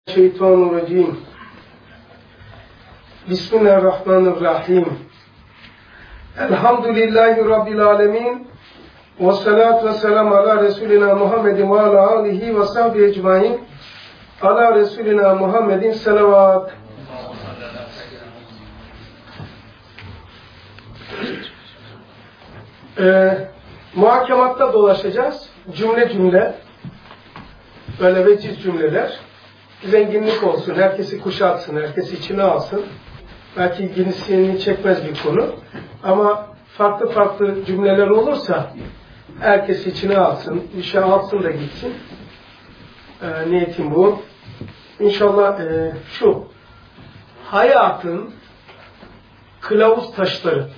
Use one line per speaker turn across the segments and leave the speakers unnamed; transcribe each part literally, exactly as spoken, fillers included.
Şeytanirracim. Bismillahirrahmanirrahim. Elhamdülillahi Rabbil alemin. Ve salatu ve selamu ala Resulina Muhammedin ve ala alihi ve sahbihi ecmain. Ala Resulina Muhammedin selavat. Ee, muhakematta dolaşacağız. Cümle cümle. Böyle veciz cümleler. Zenginlik olsun, herkesi kuşatsın, herkesi içine alsın. Belki ilgisini çekmez bir konu. Ama farklı farklı cümleler olursa herkesi içine alsın, bir şey alsın da gitsin. Ee, niyetim bu. İnşallah e, şu, hayatın kılavuz taşları.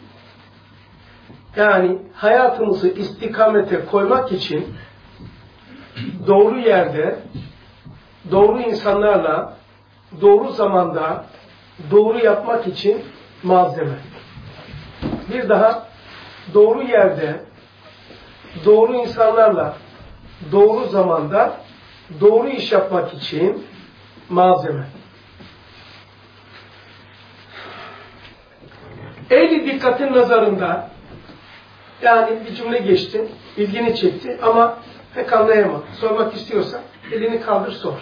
Yani hayatımızı istikamete koymak için doğru yerde, doğru insanlarla, doğru zamanda, doğru yapmak için malzeme. Bir daha, doğru yerde, doğru insanlarla, doğru zamanda, doğru iş yapmak için malzeme. Ehli dikkatin nazarında, yani bir cümle geçti, ilgini çekti ama pek anlayamadım. Sormak istiyorsan elini kaldır sor.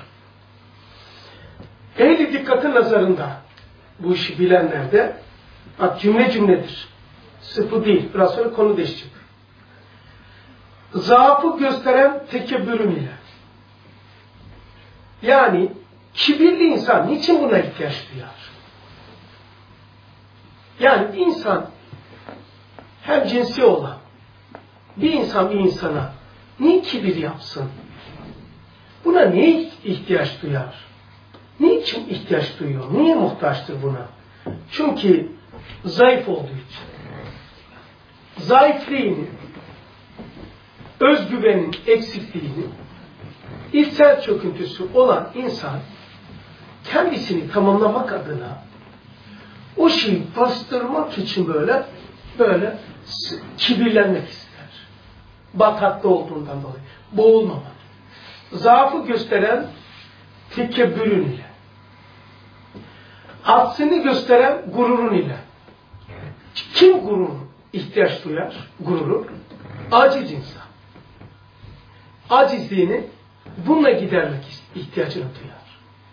Ehli dikkatin nazarında, bu işi bilenlerde, bak cümle cümledir. Sıfı değil, biraz sonra konu değişecek. Zaafı gösteren tekebbürün ile. Yani kibirli insan niçin buna ihtiyaç duyar? Yani bir insan hem cinsi olan bir insan bir insana niye kibir yapsın? Buna niye ihtiyaç duyar? Niçin ihtiyaç duyuyor? Niye muhtaçtır buna? Çünkü zayıf olduğu için. Zayıfliğini, özgüvenin eksikliğini, içsel çöküntüsü olan insan kendisini tamamlamak adına o şeyi bastırmak için böyle böyle kibirlenmek ister. Batakta olduğundan dolayı. Boğulmamak. Zaafı gösteren tekebbürün ile. Aksini gösteren gururun ile. Kim gurur ihtiyaç duyar? Gururu. Aciz insan. Acizliğini bununla gidermek ihtiyacını duyar.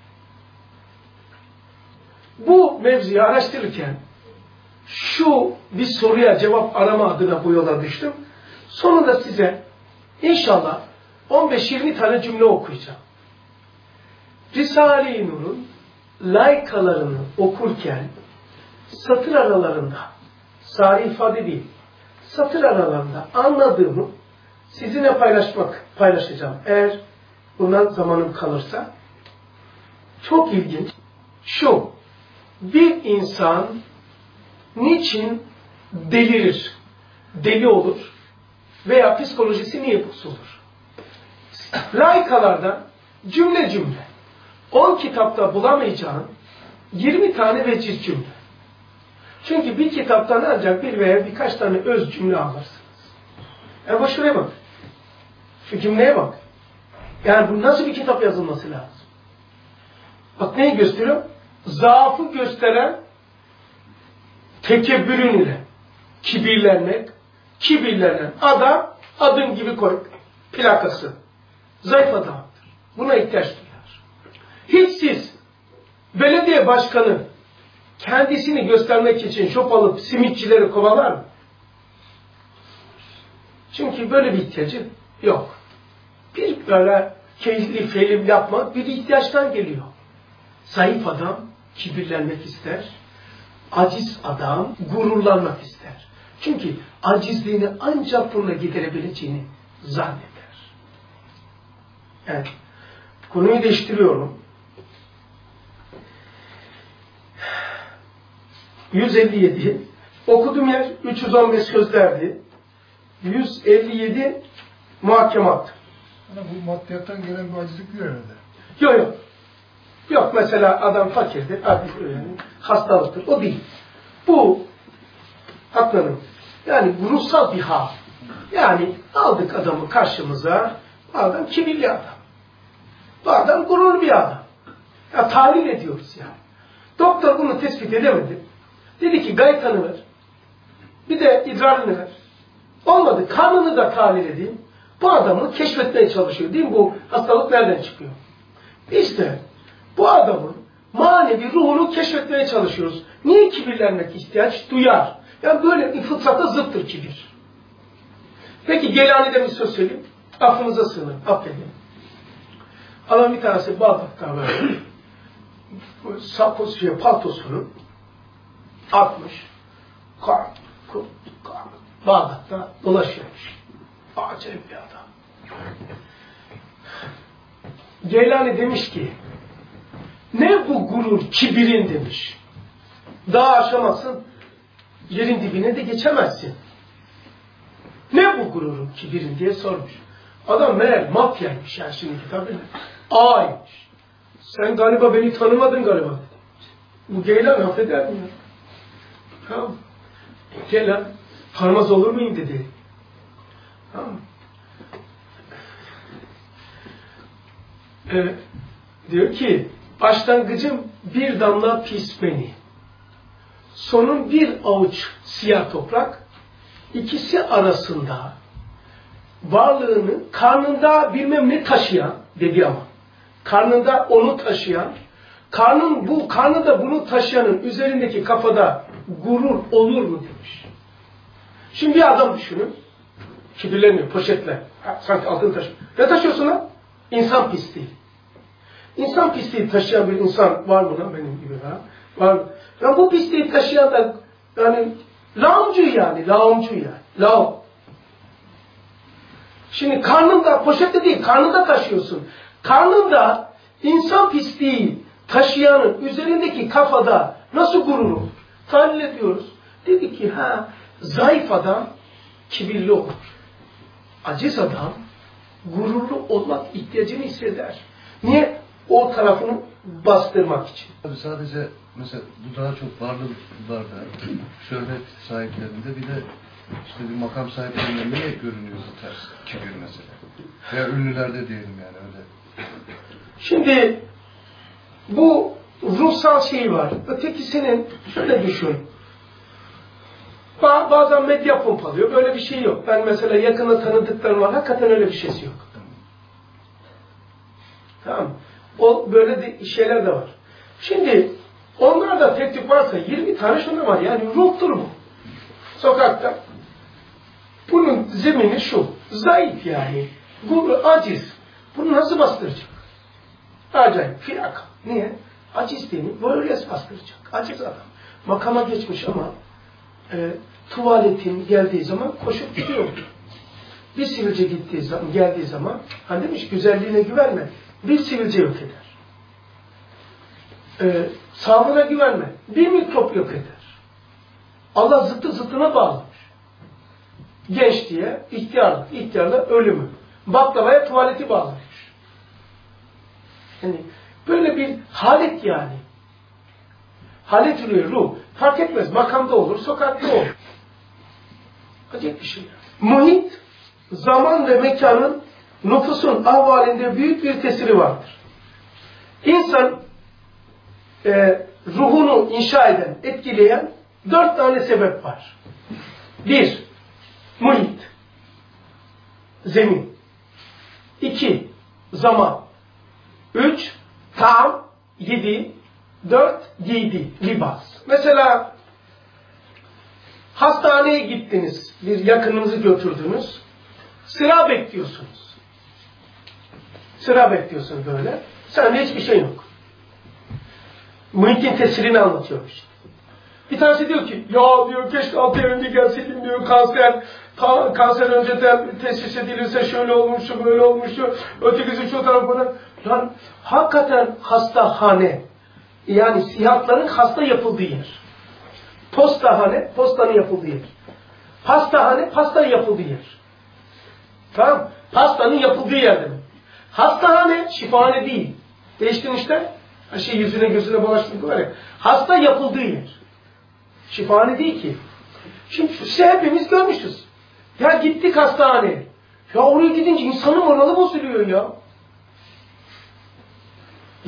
Bu mevzuyu araştırırken şu bir soruya cevap arama adına bu yola düştüm. Sonunda size inşallah on beş yirmi tane cümle okuyacağım. Risale-i Nur'un laykalarını okurken satır aralarında, sari ifade değil, satır aralarında anladığımı sizinle paylaşmak, paylaşacağım. Eğer buna zamanım kalırsa. Çok ilginç. Şu, bir insan niçin delirir, deli olur veya psikolojisi niye bozulur? Laykalardan cümle cümle, on kitapta bulamayacağın yirmi tane veciz cümle. Çünkü bir kitaptan ancak bir veya birkaç tane öz cümle alırsınız. Yani bak şuraya bak. Şu cümleye bak. Yani bu nasıl bir kitap yazılması lazım? Bak neyi gösteriyor? Zaafı gösteren tekebbürün ile kibirlenmek, kibirlenen adam adım gibi koy. Plakası. Zayıf adamdır. Buna ihtiyaç duyar. Hiç siz belediye başkanı kendisini göstermek için şop alıp simitçileri kovalar mı? Çünkü böyle bir ihtiyacı yok. Bir böyle keyifli film yapmak bir ihtiyaçtan geliyor. Zayıf adam kibirlenmek ister. Aciz adam gururlanmak ister. Çünkü acizliğini ancak bununla giderebileceğini zanneder. Evet. Konuyu değiştiriyorum. yüz elli yedi. Okuduğum yer üç yüz on beş sözlerdi. yüz elli yedi muhakemat.
Yani bu maddiyattan gelen bir acizlik değil herhalde.
Yok yok. Yok mesela adam fakirdir, hastalıktır. O değil. Bu haklarım. Yani ruhsal bir hal. Yani aldık adamı karşımıza. Bu adam kibirli adam. Bu adam gururlu bir adam. Ya tahlil ediyoruz yani. Doktor bunu tespit edemedi. Dedi ki gaytanı ver. Bir de idrarını ver. Olmadı. Karnını da tahlil edeyim. Bu adamı keşfetmeye çalışıyor. Değil mi? Bu hastalık nereden çıkıyor? İşte bu adamın manevi ruhunu keşfetmeye çalışıyoruz. Niye kibirlenmek ihtiyaç duyar? Yani böyle bir fıtrata zıttır kibir. Peki Geylani'de bir söz söyleyeyim. Affınıza sığınırım. Affedin. Adam bir tanesi Bağdat'ta böyle sakos, şey, paltosunu atmış. Kar, kar, kar. Bağdat'ta dolaşıyormuş. Acayip bir adam. Geylani demiş ki ne bu gurur, kibirin demiş. Daha aşamazsın, yerin dibine de geçemezsin. Ne bu gururun, kibirin diye sormuş. Adam meğer mafyaymış yani şimdiki tabirle. Ağaymış. Sen galiba beni tanımadın galiba dedi. Bu Geylan affeder mi ya? Tamam. Geylan tanımaz olur muyum dedi. Tamam. Ee, diyor ki başlangıcım bir damla pis beni. Sonun bir avuç siyah toprak. İkisi arasında varlığını karnında bilmem ne taşıyan dedi ama. Karnında onu taşıyan, karnın bu karnında bunu taşıyanın üzerindeki kafada gurur olur mu demiş. Şimdi bir adam düşünün. Kibirleniyor, poşetle. Sanki altın taşıyor. Ne taşıyorsun lan? İnsan pisliği. İnsan pisliği taşıyan bir insan var mı lan benim gibi ha? Var mı? Ya bu pisliği taşıyan da yani lağımcı yani, lağımcı yani. Lağım. Şimdi karnında, poşette değil, karnında taşıyorsun. Karnında insan pisliği taşıyanın üzerindeki kafada nasıl gurur olur? Tahlil ediyoruz. Dedi ki ha, zayıf adam kibirli olur. Aciz adam gururlu olmak ihtiyacını hisseder. Niye? O tarafını bastırmak için.
Tabii sadece mesela bu daha çok varlı kullarda, şöhret sahiplerinde bir de işte bir makam sahiplerinde niye görünüyor bu ters kibir mesela? Veya ünlülerde diyelim yani öyle.
Şimdi bu ruhsal şey var. Ötekisinin şöyle düşün. Bazen medya pompalıyor. Böyle bir şey yok. Ben mesela yakında tanıdıklarım var. Hakikaten öyle bir şeysi yok. Tamam. O böyle de şeyler de var. Şimdi onlarda tek tük varsa yirmi tane şunda var. Yani ruhtur bu. Sokakta. Bunun zemini şu. Zayıf yani. Bu aciz. Bunu nasıl bastıracak? Acayip. Fiyak. Niye? Aciz değil mi? Böyle bastıracak. Aciz adam. Makama geçmiş ama e, tuvaletin geldiği zaman koşup gidiyor. Bir sivilce gittiği zaman, geldiği zaman hani demiş güzelliğine güvenme. Bir sivilce yok eder. Ee, sağlığına güvenme. Bir mikrop yok eder. Allah zıttı zıttına bağlamış. Genç diye ihtiyarlık, ihtiyarla ölümü. Baklavaya tuvaleti bağlamış. Yani böyle bir halet yani. Halet ürüyor ruh. Fark etmez. Makamda olur, sokakta olur. Acayip bir şey. Muhit, zaman ve mekanın nüfusun ahvalinde büyük bir tesiri vardır. İnsan e, ruhunu inşa eden, etkileyen dört tane sebep var. Bir, muhit, zemin. İki, zaman. Üç, taam, yedi. Dört, giydi, libas. Mesela hastaneye gittiniz, bir yakınınızı götürdünüz, sıra bekliyorsunuz. Sıra bekliyorsun böyle. Sende hiçbir şey yok. Muhitin tesirini anlatıyor işte. Bir tanesi diyor ki, ya diyor keşke altı ay önce gelseydim diyor, kanser, ta, kanser önceden teşhis edilirse şöyle olmuştu, böyle olmuştu, ötekisi şu tarafına. Yani hakikaten hastahane, yani sihatların hasta yapıldığı yer. Postahane, postanın yapıldığı yer. Pastahane, pastanın yapıldığı yer. Tamam, pastanın yapıldığı yer demek. Hastahane, şifahane değil. Değiştin işte. Her şey yüzüne gözüne bulaştırdık var ya. Hasta yapıldığı yer. Şifahane değil ki. Şimdi işte hepimiz görmüşüz. Ya gittik hastaneye. Ya oraya gidince insanın moralı bozuluyor ya.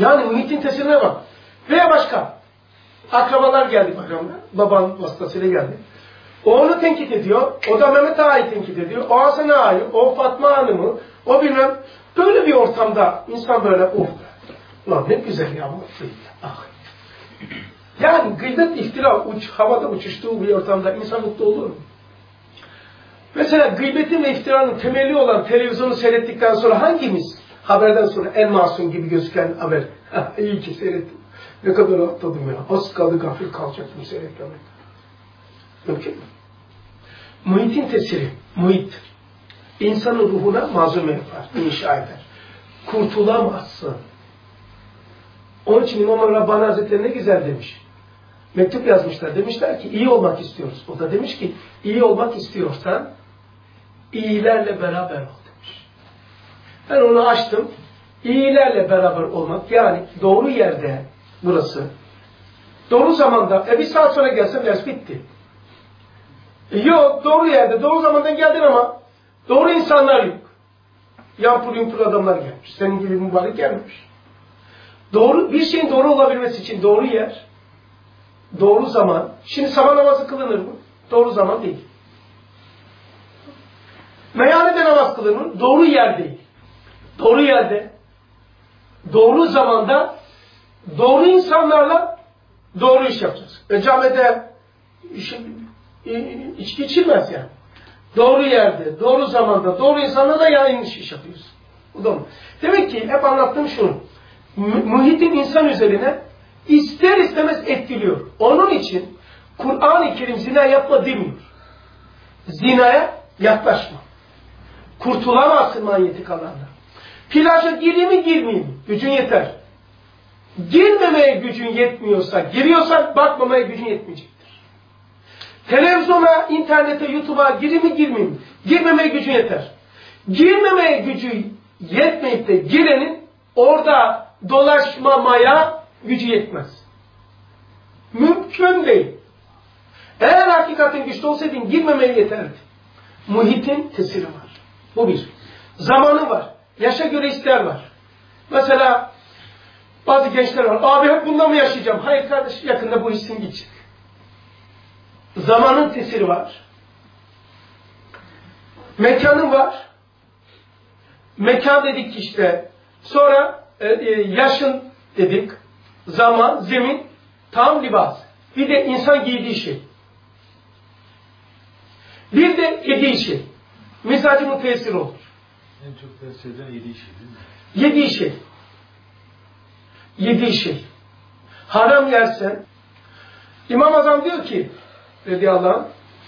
Yani muhitin tesirine bak. Veya başka. Akrabalar geldi bayramda. Baban vasıtasıyla geldi. O onu tenkit ediyor. O da Mehmet Ağa'yı tenkit ediyor. O Hasan Ağa'yı, o Fatma Hanım'ı, o bilmem. Böyle bir ortamda insan böyle of. Ulan ne güzel ya bu. Ah. Yani gıybet, iftira uç, havada uçuştuğu bir ortamda insan mutlu olur mu? Mesela gıybetin ve iftiranın temeli olan televizyonu seyrettikten sonra hangimiz haberden sonra en masum gibi gözüken haber? İyi ki seyrettim. Ne kadar rahatladım ya. Az kaldı gafil kalacaktım seyretmemek. Mümkün mü? Muhitin tesiri, muhit. İnsanın ruhuna malzeme yapar, inşa eder. Kurtulamazsın. Onun için İmam Rabbani Hazretleri ne güzel demiş. Mektup yazmışlar. Demişler ki iyi olmak istiyoruz. O da demiş ki iyi olmak istiyorsan iyilerle beraber ol demiş. Ben onu açtım. İyilerle beraber olmak yani doğru yerde burası. Doğru zamanda. E bir saat sonra gelsem ders bitti. E yok doğru yerde doğru zamandan geldin ama doğru insanlar yok. Yampur yumpur adamlar gelmiş. Senin gibi mübarek gelmemiş. Doğru, bir şeyin doğru olabilmesi için doğru yer, doğru zaman. Şimdi sabah namazı kılınır mı? Doğru zaman değil. Meyhanede namaz kılınır mı? Doğru yer değil. Doğru yerde, doğru zamanda, doğru insanlarla doğru iş yapacağız. E camide içki içilmez yani. Doğru yerde, doğru zamanda, doğru insanlarla yayın iş yapıyoruz. Bu da mı? Demek ki hep anlattığım şunu. Muhitin insan üzerine ister istemez etkiliyor. Onun için Kur'an-ı Kerim zina yapma demiyor. Zinaya yaklaşma. Kurtulamazsın manyetik alanda. Plaja gireyim mi girmeyeyim mi? Gücün yeter. Girmemeye gücün yetmiyorsa, giriyorsan bakmamaya gücün yetmeyecektir. Televizyona, internete, YouTube'a gireyim mi girmeyeyim mi? Girmemeye gücün yeter. Girmemeye gücü yetmeyip de girenin orada dolaşmamaya gücü yetmez. Mümkün değil. Eğer hakikaten güçlü olsaydın girmemeye yeterdi. Muhitin tesiri var. Bu bir. Zamanı var. Yaşa göre ister var. Mesela bazı gençler var. Abi hep bununla mı yaşayacağım? Hayır kardeş yakında bu hissin gidecek. Zamanın tesiri var. Mekanın var. Mekan dedik işte. Sonra e, e, yaşın dedik. Zaman, zemin, tam libas. Bir de insan giydiği şey. Bir de yediği şey. Mizacının tesiri olur.
En çok tesir eden yediği şey değil mi?
Yediği şey. Yediği şey. Haram yersen İmam Azam diyor ki radıyallahu anh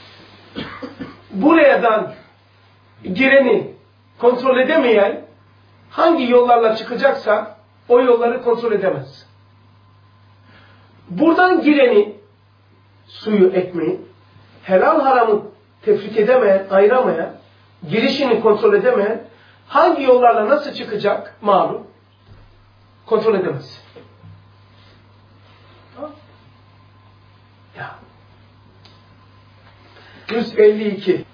buradan gireni kontrol edemeyen hangi yollarla çıkacaksa o yolları kontrol edemez. Buradan gireni suyu, ekmeği helal haramı tefrik edemeyen, ayıramayan, girişini kontrol edemeyen hangi yollarla nasıl çıkacak malum kontrol edemez. Ya. yüz elli iki.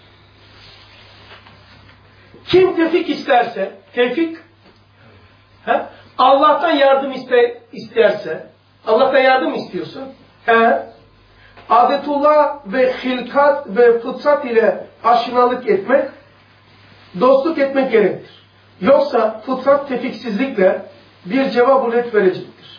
Kim tevfik isterse, tevfik he, Allah'tan yardım iste, isterse, Allah'tan yardım istiyorsun. He, adetullah ve hilkat ve fıtrat ile aşinalık etmek, dostluk etmek gerektir. Yoksa fıtrat tefiksizlikle bir cevap ulet verecektir.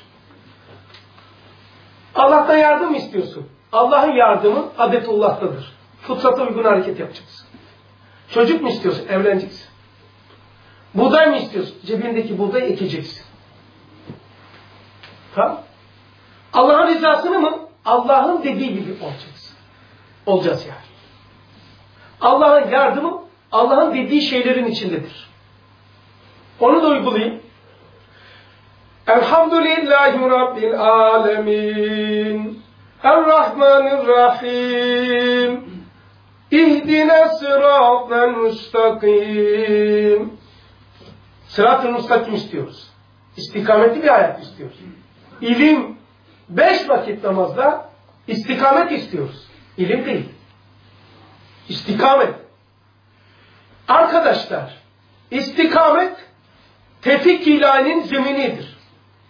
Allah'tan yardım istiyorsun. Allah'ın yardımı adetullah'tadır. Fıtrata uygun hareket yapacaksın. Çocuk mu istiyorsun? Evleneceksin. Buğday mı istiyorsun? Cebindeki buğdayı ekeceksin. Tamam? Allah'ın rızasını mı? Allah'ın dediği gibi olacaksın. Olacağız yani. Allah'ın yardımı Allah'ın dediği şeylerin içindedir. Onu da uygulayayım. Elhamdülillahi Rabbil alemin. Errahmanirrahim. İhdine sıratel müstakim. Sırat-ı müstakim istiyoruz. İstikametli bir hayat istiyoruz. İlim, beş vakit namazda istikamet istiyoruz. İlim değil. İstikamet. Arkadaşlar, istikamet tevfik ilahinin zeminidir.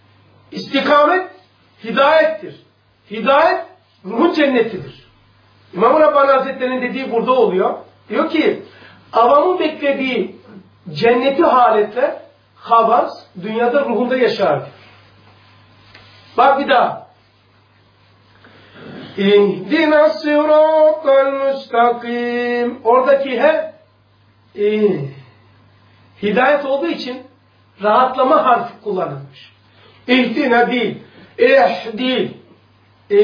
İstikamet hidayettir. Hidayet ruhun cennetidir. İmam-ı Rabbani Hazretleri'nin dediği burada oluyor. Diyor ki avamın beklediği cenneti haletler havas dünyada ruhunda yaşar. Bak bir daha. İhdina sıratal müstakim. Oradaki he e, hidayet olduğu için rahatlama harfi kullanılmış. İhdina değil. Eh değil. E,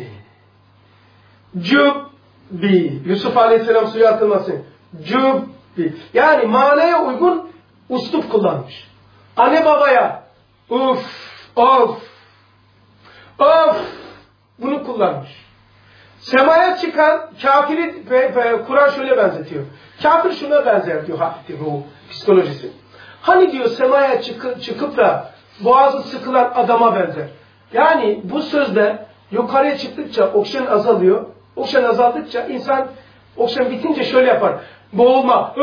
cübbi. Yusuf Aleyhisselam suya atılması. Cübbi. Yani manaya uygun uslup kullanmış. Anne babaya uf, of, of bunu kullanmış. Semaya çıkan kafiri Kur'an şöyle benzetiyor. Kafir şuna benzer diyor hafif ruh psikolojisi. Hani diyor semaya çıkıp, çıkıp da boğazı sıkılan adama benzer. Yani bu sözde yukarıya çıktıkça oksijen azalıyor. Oksijen azaldıkça insan oksijen bitince şöyle yapar. Boğulma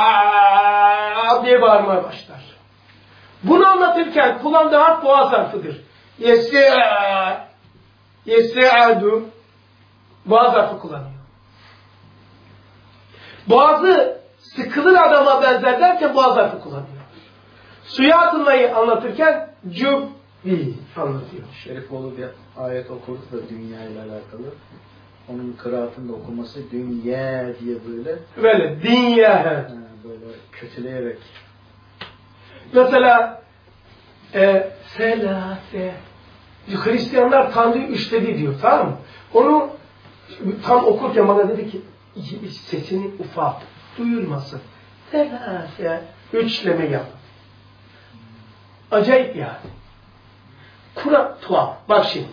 diye bağırmaya başlar. Bunu anlatırken kullandığı harf boğaz harfidir. Yes'a Yes'adu boğaz harfi kullanıyor. Boğazı sıkılır adama benzer derken boğaz harfi kullanıyor. Suya atılmayı anlatırken cübbi anlatıyor.
Şerifoğlu bir ayet okuduk da dünya ile alakalı. Onun kıraatında okuması dünya diye böyle.
Böyle dünya.
Ha, böyle kötüleyerek.
Mesela e, selase. Hristiyanlar Tanrı'yı üçledi diyor, tamam mı? Onu tam okurken bana dedi ki sesini ufalt, duyulmasın. Selase. Üçleme yap. Acayip yani. Kur'an tuhaf. Bak şimdi.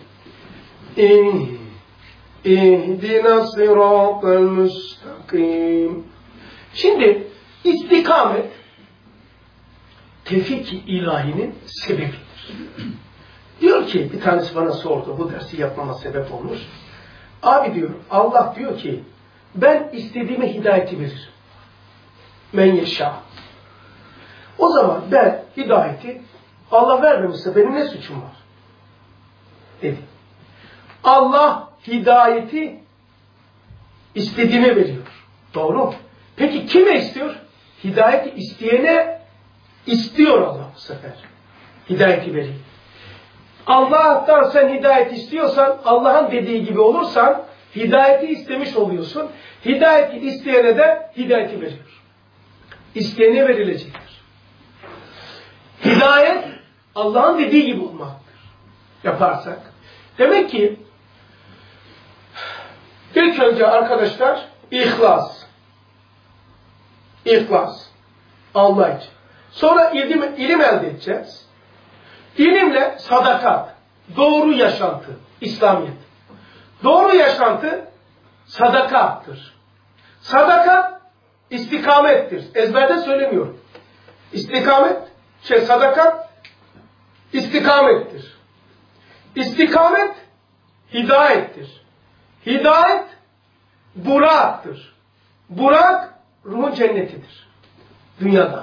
İhdina sıratal müstakim. Şimdi istikamet tevfik-i ilahinin sebebidir. Diyor ki bir tanesi bana sordu, bu dersi yapmama sebep olmuş. Abi diyor, Allah diyor ki ben istediğime hidayeti veririm. Men yeşâ. O zaman ben hidayeti Allah vermemişse benim ne suçum var? Dedi. Allah hidayeti istediğine veriyor. Doğru mu? Peki kime istiyor? Hidayeti isteyene istiyor Allah bu sefer. Hidayeti veriyor. Allah'tan sen hidayet istiyorsan, Allah'ın dediği gibi olursan, hidayeti istemiş oluyorsun. Hidayeti isteyene de hidayeti veriyor. İsteyene verilecektir. Hidayet, Allah'ın dediği gibi olmaktır. Yaparsak. Demek ki, ilk önce arkadaşlar, ihlas. İhlas. Allah için. Sonra ilim, ilim elde edeceğiz. İlimle sadakat, doğru yaşantı, İslamiyet. Doğru yaşantı sadakattır. Sadakat istikamettir. Ezberde söylemiyorum. İstikamet, şey sadakat istikamettir. İstikamet hidayettir. Hidayet buraktır. Burak ruhun cennetidir. Dünyada.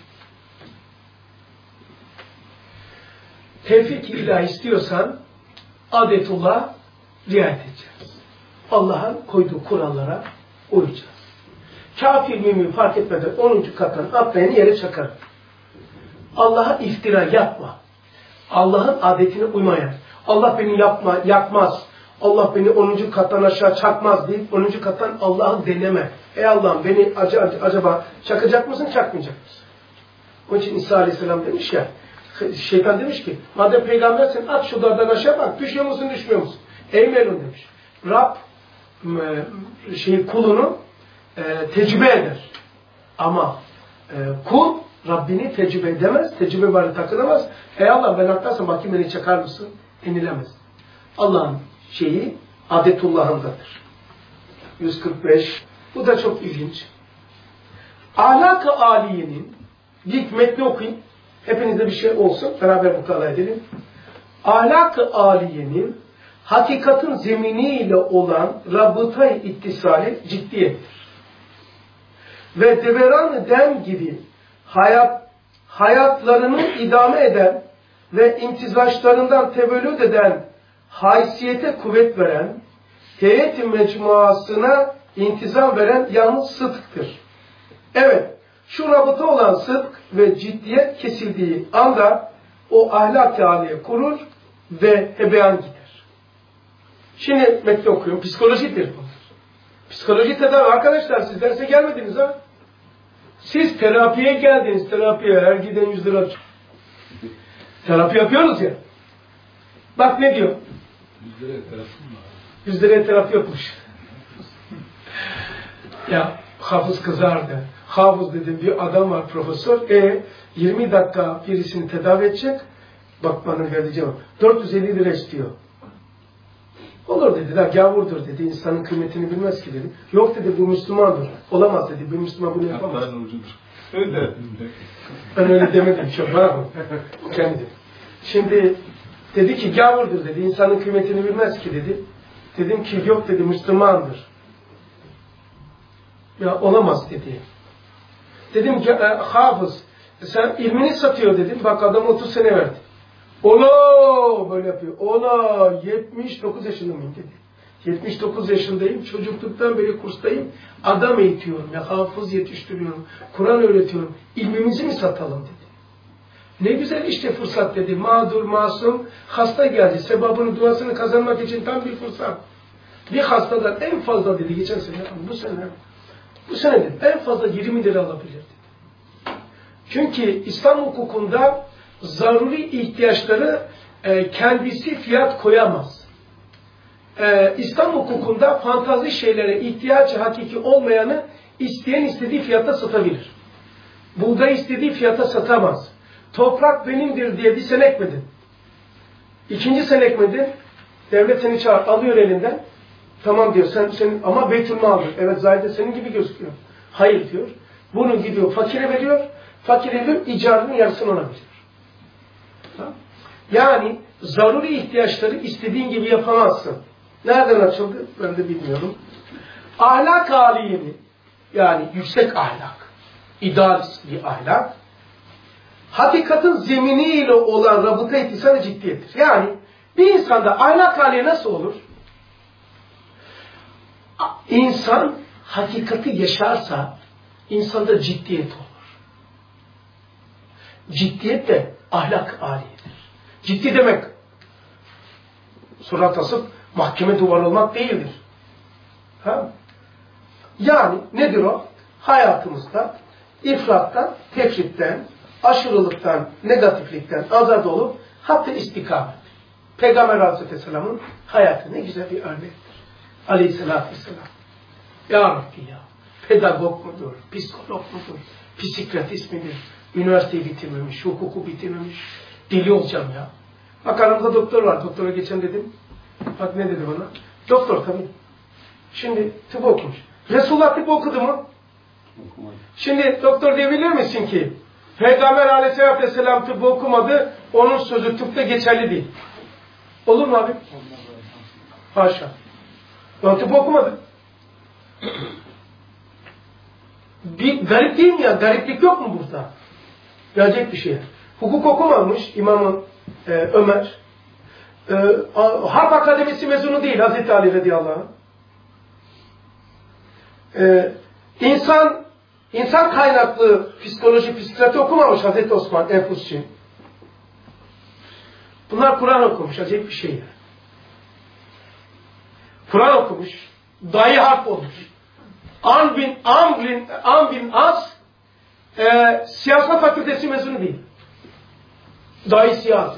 Tevfik-i ilahi istiyorsan adetullah riayet edeceğiz. Allah'ın koyduğu kurallara uyacağız. Kafir mümin fark etmeden onuncu kattan atlayanı yere çakar. Allah'a iftira yapma. Allah'ın adetine uymayan. Allah beni yapma, yapmaz. Allah beni onuncu kattan aşağı çakmaz deyip onuncu kattan Allah'ı deneme. Ey Allah'ım beni acaba çakacak mısın, çakmayacak mısın? Onun için İsa Aleyhisselam demiş ya, şeytan demiş ki, madem peygambersin at şu dardan aşağı bak, düşüyor musun, düşmüyor musun? Ey melun demiş. Rab şey, kulunu e, tecrübe eder. Ama e, kul Rabbini tecrübe edemez, tecrübe var takılamaz. Ey Allah ben atlarsam bakayım beni çakar mısın? Enilemez. Allah'ın şeyi adetullahındadır. yüz kırk beş. Bu da çok ilginç. Ahlak-ı Aliye'nin ilk metni okuyun. Hepinizde bir şey olsun. Beraber mutala edelim. Ahlak-ı Aliye'nin hakikatin zeminiyle olan rabıta-i ittisali ciddiyettir. Ve deveran-ı dem gibi hayat, hayatlarını idame eden ve imtizaçlarından tevellüd eden, haysiyete kuvvet veren, heyet-i mecmuasına intizam veren yalnız sıdktır. Evet, şu rabıta olan sıdk ve ciddiyet kesildiği anda o ahlak-ı âliye kurur ve hebeyan gider. Şimdi metni okuyorum. Psikolojidir bu. Psikoloji tedavi. Arkadaşlar siz derse gelmediniz ha? Siz terapiye geldiniz. Terapiye her giden yüz lira. Terapi yapıyoruz ya. Bak ne diyor?
Yüz liraya terapi mi var?
Yüz liraya terapi yapmış. Ya hafız kızardı. Hafız dedim bir adam var profesör. E yirmi dakika birisini tedavi edecek. Bak bana geldi cevap. dört yüz elli lira istiyor. Olur dedi. Da gavurdur dedi. İnsanın kıymetini bilmez ki dedi. Yok dedi bu Müslümandır. Olamaz dedi. Bir Müslüman bunu yapamaz.
Hatta ucudur. Öyle.
Ben öyle demedim. Çok var mı? Kendi. Şimdi dedi ki gavurdur dedi. İnsanın kıymetini bilmez ki dedi. Dedim ki yok dedi. Müslümandır. Ya olamaz dedi. Dedim ki e, hafız sen ilmini satıyor dedim. Bak adam otuz sene verdi. Ola böyle yapıyor. Ola yetmiş dokuz yaşında mıyım dedi. yetmiş dokuz yaşındayım. Çocukluktan beri kurstayım. Adam eğitiyorum. Ya hafız yetiştiriyorum. Kur'an öğretiyorum. İlmimizi mi satalım dedi. Ne güzel işte fırsat dedi. Mağdur, masum, hasta geldi. Sebabını, duasını kazanmak için tam bir fırsat. Bir hastadan en fazla dedi. Geçen sene, bu sene, bu sene dedi. En fazla yirmi lira alabilirdi. Çünkü İslam hukukunda zaruri ihtiyaçları e, kendisi fiyat koyamaz. E, İslam hukukunda fantazi şeylere ihtiyacı hakiki olmayanı isteyen istediği fiyata satabilir. Buğday istediği fiyata satamaz. Toprak benimdir diye bir sene ekmedin. İkinci sene ekmedin. Devlet seni çağır, alıyor elinden. Tamam diyor. Sen, sen, ama Beytülmal'dır. Evet zahide senin gibi gözüküyor. Hayır diyor. Bunu gidiyor fakire veriyor. Fakire veriyor. İcarının yarısını ona veriyor. Yani zaruri ihtiyaçları istediğin gibi yapamazsın. Nereden açıldı? Ben de bilmiyorum. Ahlak âliyeni, yani yüksek ahlak, idealist bir ahlak, hakikatin zeminiyle olan rabıta ittisanı ciddiyettir. Yani bir insanda ahlak âliye nasıl olur? İnsan hakikati yaşarsa insanda ciddiyet olur. Ciddiyet de ahlak âliyedir. Ciddi demek surat asıp mahkeme duvarı olmak değildir. Ha? Yani nedir o? Hayatımızda ifrattan, tefritten, aşırılıktan, negatiflikten azad olup hatta istikamet. Peygamber Aleyhisselam'ın hayatı ne güzel bir örnektir. Aleyhisselatü Vesselam. Ya Rabbi ya, pedagog mudur, psikolog mudur, psikiyatrist midir, üniversiteyi bitirmemiş, hukuku bitirmemiş, deli olacağım ya. Bak aramızda doktor var, doktora geçen dedim. Bak ne dedi bana? Doktor tabii. Şimdi tıp okumuş. Resulullah tıp okudu mu? Okumadı. Şimdi doktor diyebilir misin ki Peygamber Aleyhisselatü Vesselam tıp okumadı, onun sözü tıpta geçerli değil. Olur mu abi? Haşa. Ben tıp okumadım. Bir garip değil mi ya? Gariplik yok mu burada? Gelecek bir şey. Hukuk okumamış İmam e, Ömer. E, Harp Akademisi mezunu değil Hazreti Ali radıyallahu anh. E, insan insan kaynaklı psikoloji, psikiyatri okumamış Hazreti Osman Enfusçi. Bunlar Kur'an okumuş. Acayip bir şey yani. Kur'an okumuş. Dayı harp olmuş. Amr bin, Amr bin, Amr bin As e, siyaset fakültesi mezunu değil. Dayı siyasi.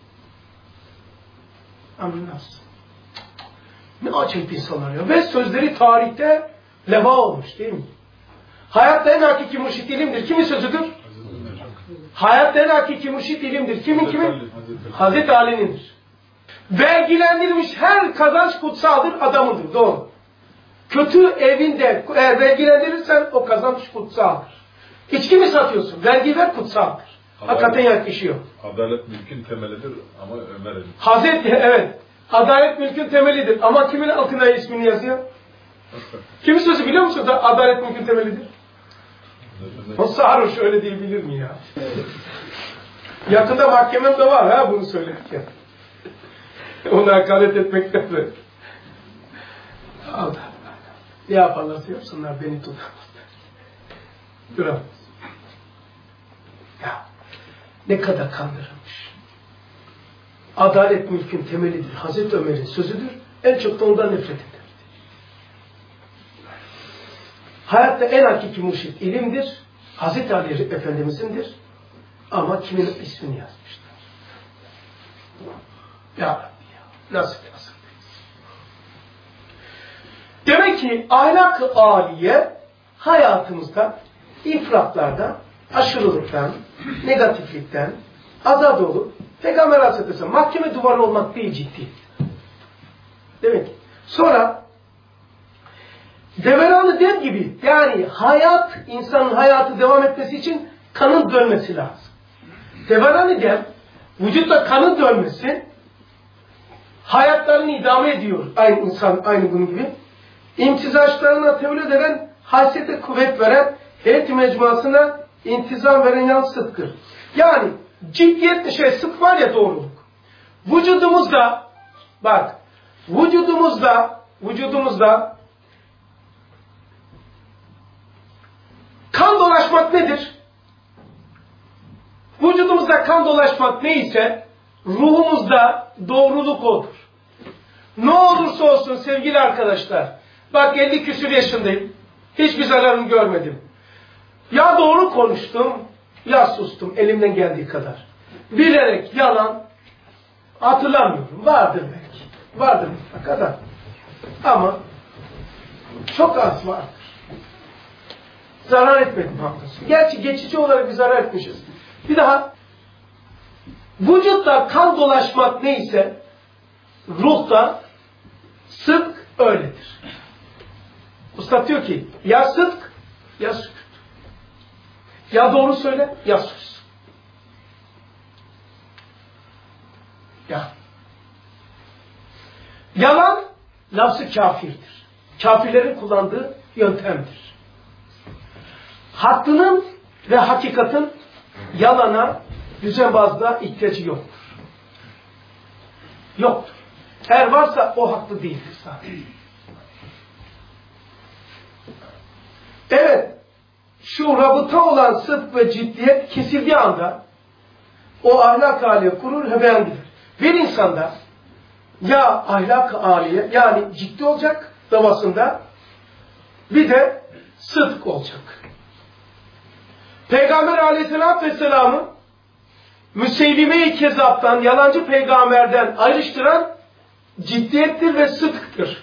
Amr bin As. Ne acayip insanlar ya. Ve sözleri tarihte leva olmuş değil mi? Hayatta en hakiki mürşit ilimdir. Kimin sözüdür? Hayatta en hakiki mürşit ilimdir. Kimin kimin? Hazreti Ali'nindir. Vergilendirilmiş her kazanç kutsaldır, adamındır. Doğru. Kötü evinde eğer vergilendirirsen o kazanç kutsaldır. İçki mi satıyorsun? Vergi ver kutsaldır. Hakikaten yakışıyor.
Adalet mülkün temelidir ama Ömer'in.
Hazreti evet. Adalet mülkün temelidir. Ama kimin altına ismini yazıyor? Kimin sözü biliyor musun? Adalet mülkün temelidir. O sarhoş öyle değil bilir mi ya? Yakında mahkemem de var ha bunu söylerken. Ona hakaret etmekten de. Allah. Ne yaparlarsa yapsınlar beni tutamaz. Duramaz. Ya ne kadar kandırılmış. Adalet mülkün temelidir. Hazreti Ömer'in sözüdür. En çok da ondan nefret eder. Hayatta en hakiki murşit ilimdir. Hazreti Ali Efendimiz'indir. Ama kimin ismini yazmışlar. Ya Rabbi ya. Nasıl nasıl? Demek ki ahlak-ı âliye hayatımızda ifratlardan, aşırılıktan, negatiflikten azad olup Peygamber Aleyhisselam mahkeme duvarı olmak değil ciddi. Demek ki. Sonra Deveran-ı Dem gibi yani hayat, insanın hayatı devam etmesi için kanın dönmesi lazım. Deveran-ı Dem vücutta kanın dönmesi hayatlarını idame ediyor. Aynı insan, aynı bunun gibi. İmtizaçlarına tevlid eden, haysiyete kuvvet veren, heyet-i mecmuasına intizam veren yan sıdkır. Yani ciddiyetli şey, sıdk var ya doğruluk. Vücudumuzda, bak, vücudumuzda, vücudumuzda kan dolaşmak nedir? Vücudumuzda kan dolaşmak neyse, ruhumuzda doğruluk odur. Ne olursa olsun sevgili arkadaşlar, bak elli küsur yaşındayım, hiçbir zararını görmedim. Ya doğru konuştum, ya sustum elimden geldiği kadar. Bilerek yalan hatırlamıyorum, vardır belki, vardır mutlaka. Ama çok az vardır. Zarar etmedim haklısın. Gerçi geçici olarak bir zarar etmişiz. Bir daha, vücutta kan dolaşmak neyse, ruhta sıdk öyledir. Usta diyor ki, ya sıdk, ya sükut. Ya doğru söyle, ya sus. Ya. Yalan, lafzı kafirdir. Kafirlerin kullandığı yöntemdir. Hakkının ve hakikatin yalana, düzenbazlığa ihtiyacı yoktur. Yoktur. Eğer varsa o haklı değildir zaten. Evet, şu rabıta olan sıdk ve ciddiyet kesildiği anda o ahlak-ı âliye kurur hemen gider. Bir insanda ya ahlak-ı âliye yani ciddi olacak davasında bir de sıdk olacak. Peygamber Aleyhisselatü Vesselam'ı Müseylime-i Kezzap'tan, yalancı peygamberden ayrıştıran ciddiyettir ve sıdktır.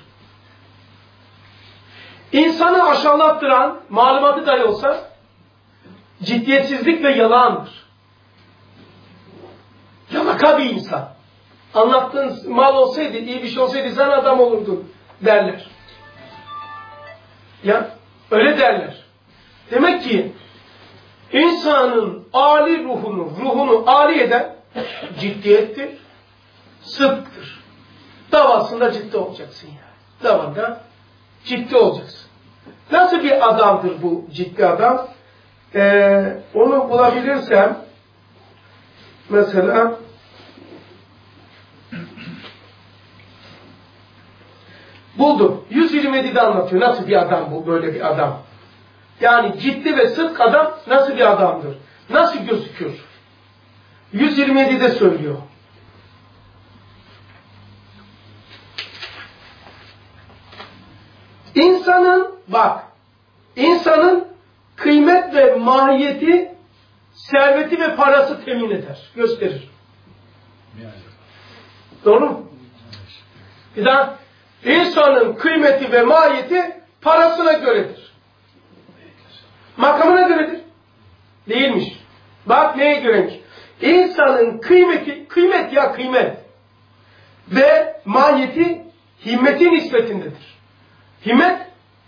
İnsanı aşağılattıran, malumatı dahi olsa, ciddiyetsizlik ve yalandır. Yalaka bir insan. Anlattığın mal olsaydı, iyi bir şey olsaydı sen adam olurdun derler. Ya, öyle derler. Demek ki, insanın âli ruhunu, ruhunu âli eden ciddiyettir, sıdktır. Davasında ciddi olacaksın yani. Davanda ciddi olacaksın. Nasıl bir adamdır bu ciddi adam? Ee, onu bulabilirsem mesela buldum. yüz yirmi yedide anlatıyor. Nasıl bir adam bu? Böyle bir adam. Yani ciddi ve sıdk adam nasıl bir adamdır? Nasıl gözüküyor? yüz yirmi yedide söylüyor. İnsanın, bak, insanın kıymet ve mahiyeti, serveti ve parası temin eder, gösterir. Doğru mu? Bir daha, insanın kıymeti ve mahiyeti parasına göredir. Makamına göredir. Değilmiş. Bak neye göreymiş. İnsanın kıymeti, kıymet ya kıymet ve mahiyeti himmetin nispetindedir. Himmet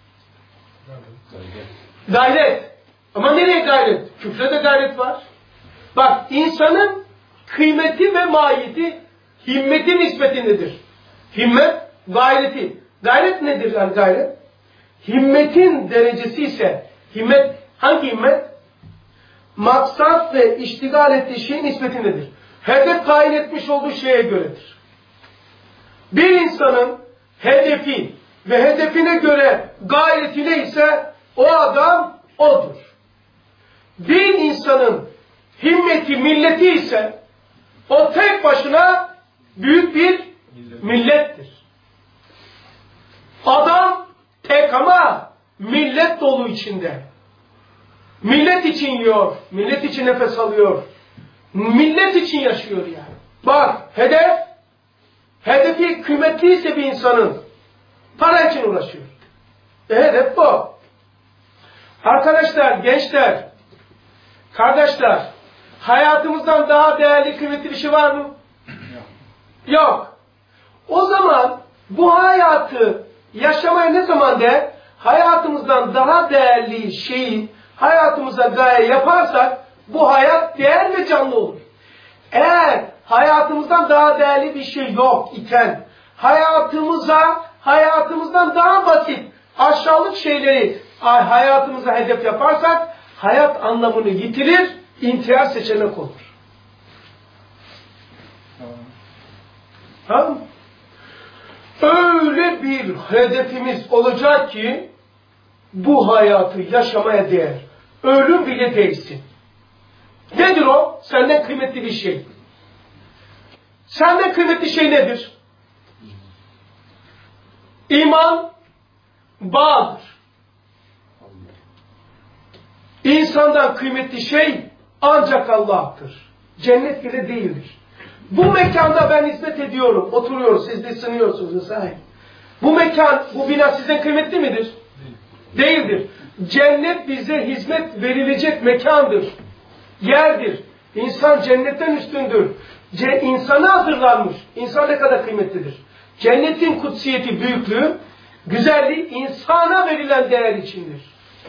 gayret. Ama nereye gayret? Küfre de gayret var. Bak insanın kıymeti ve mahiyeti himmetin nispetindedir. Himmet gayreti. Gayret nedir yani gayret? Himmetin derecesi ise himmet hangi himmet? maksat ve iştigal ettiği şeyin nispetindedir. Hedef tayin etmiş olduğu şeye göredir. Bir insanın hedefi ve hedefine göre gayreti neyse o adam odur. Bir insanın himmeti, milleti ise o tek başına büyük bir millettir. Adam tek ama millet dolu içinde. Millet için yiyor, millet için nefes alıyor. Millet için yaşıyor yani. Bak, hedef, hedefi kıymetliyse bir insanın para için uğraşıyor. E hedef bu. Arkadaşlar, gençler, kardeşler, hayatımızdan daha değerli, kıymetli bir şey var mı? Yok. Yok. O zaman bu hayatı yaşamaya ne zaman de hayatımızdan daha değerli şeyi hayatımıza gaye yaparsak bu hayat değer ve canlı olur. Eğer hayatımızdan daha değerli bir şey yok iken hayatımıza hayatımızdan daha basit aşağılık şeyleri hayatımıza hedef yaparsak hayat anlamını yitirir, intihar seçenek olur. Tamam. Öyle bir hedefimiz olacak ki bu hayatı yaşamaya değer. Ölüm bile değilsin. Nedir o? Senden kıymetli bir şey. Senden kıymetli şey nedir? İman bağdır. İnsandan kıymetli şey ancak Allah'tır. Cennet bile değildir. Bu mekanda ben hizmet ediyorum, oturuyoruz, siz de sınıyorsunuz vesaire. Bu mekan, bu bina size kıymetli midir? Değildir. Cennet bize hizmet verilecek mekandır. Yerdir. İnsan cennetten üstündür. Ce insana hazırlanmış. İnsan ne kadar kıymetlidir. Cennetin kutsiyeti, büyüklüğü, güzelliği insana verilen değer içindir.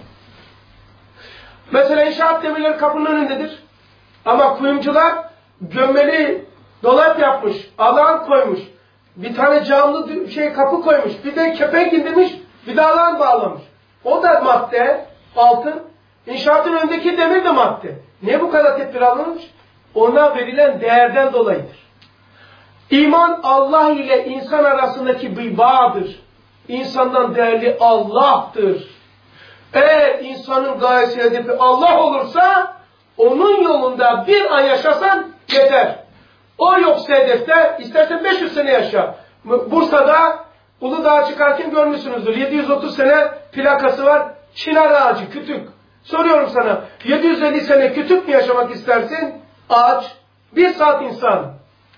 Mesela inşaat demirleri kapının önündedir. Ama kuyumcular gömmeli dolap yapmış, alan koymuş. Bir tane camlı şey kapı koymuş. Bir de kepenk indirmiş, bir de alan bağlamış. O da madde, altın. İnşaatın önündeki demir de madde. Niye bu kadar tedbir alınmış? Ona verilen değerden dolayıdır. İman Allah ile insan arasındaki bir bağdır. İnsandan değerli Allah'tır. Eğer insanın gayesi hedefi Allah olursa onun yolunda bir ay yaşasan yeter. O yoksa hedefte istersen beş yüz sene yaşa. Bursa'da Uludağ'a çıkarken görmüşsünüzdür. yedi yüz otuz sene plakası var. Çınar ağacı, kütük. Soruyorum sana, yedi yüz elli sene kütük mü yaşamak istersin? Ağaç. Bir saat insan.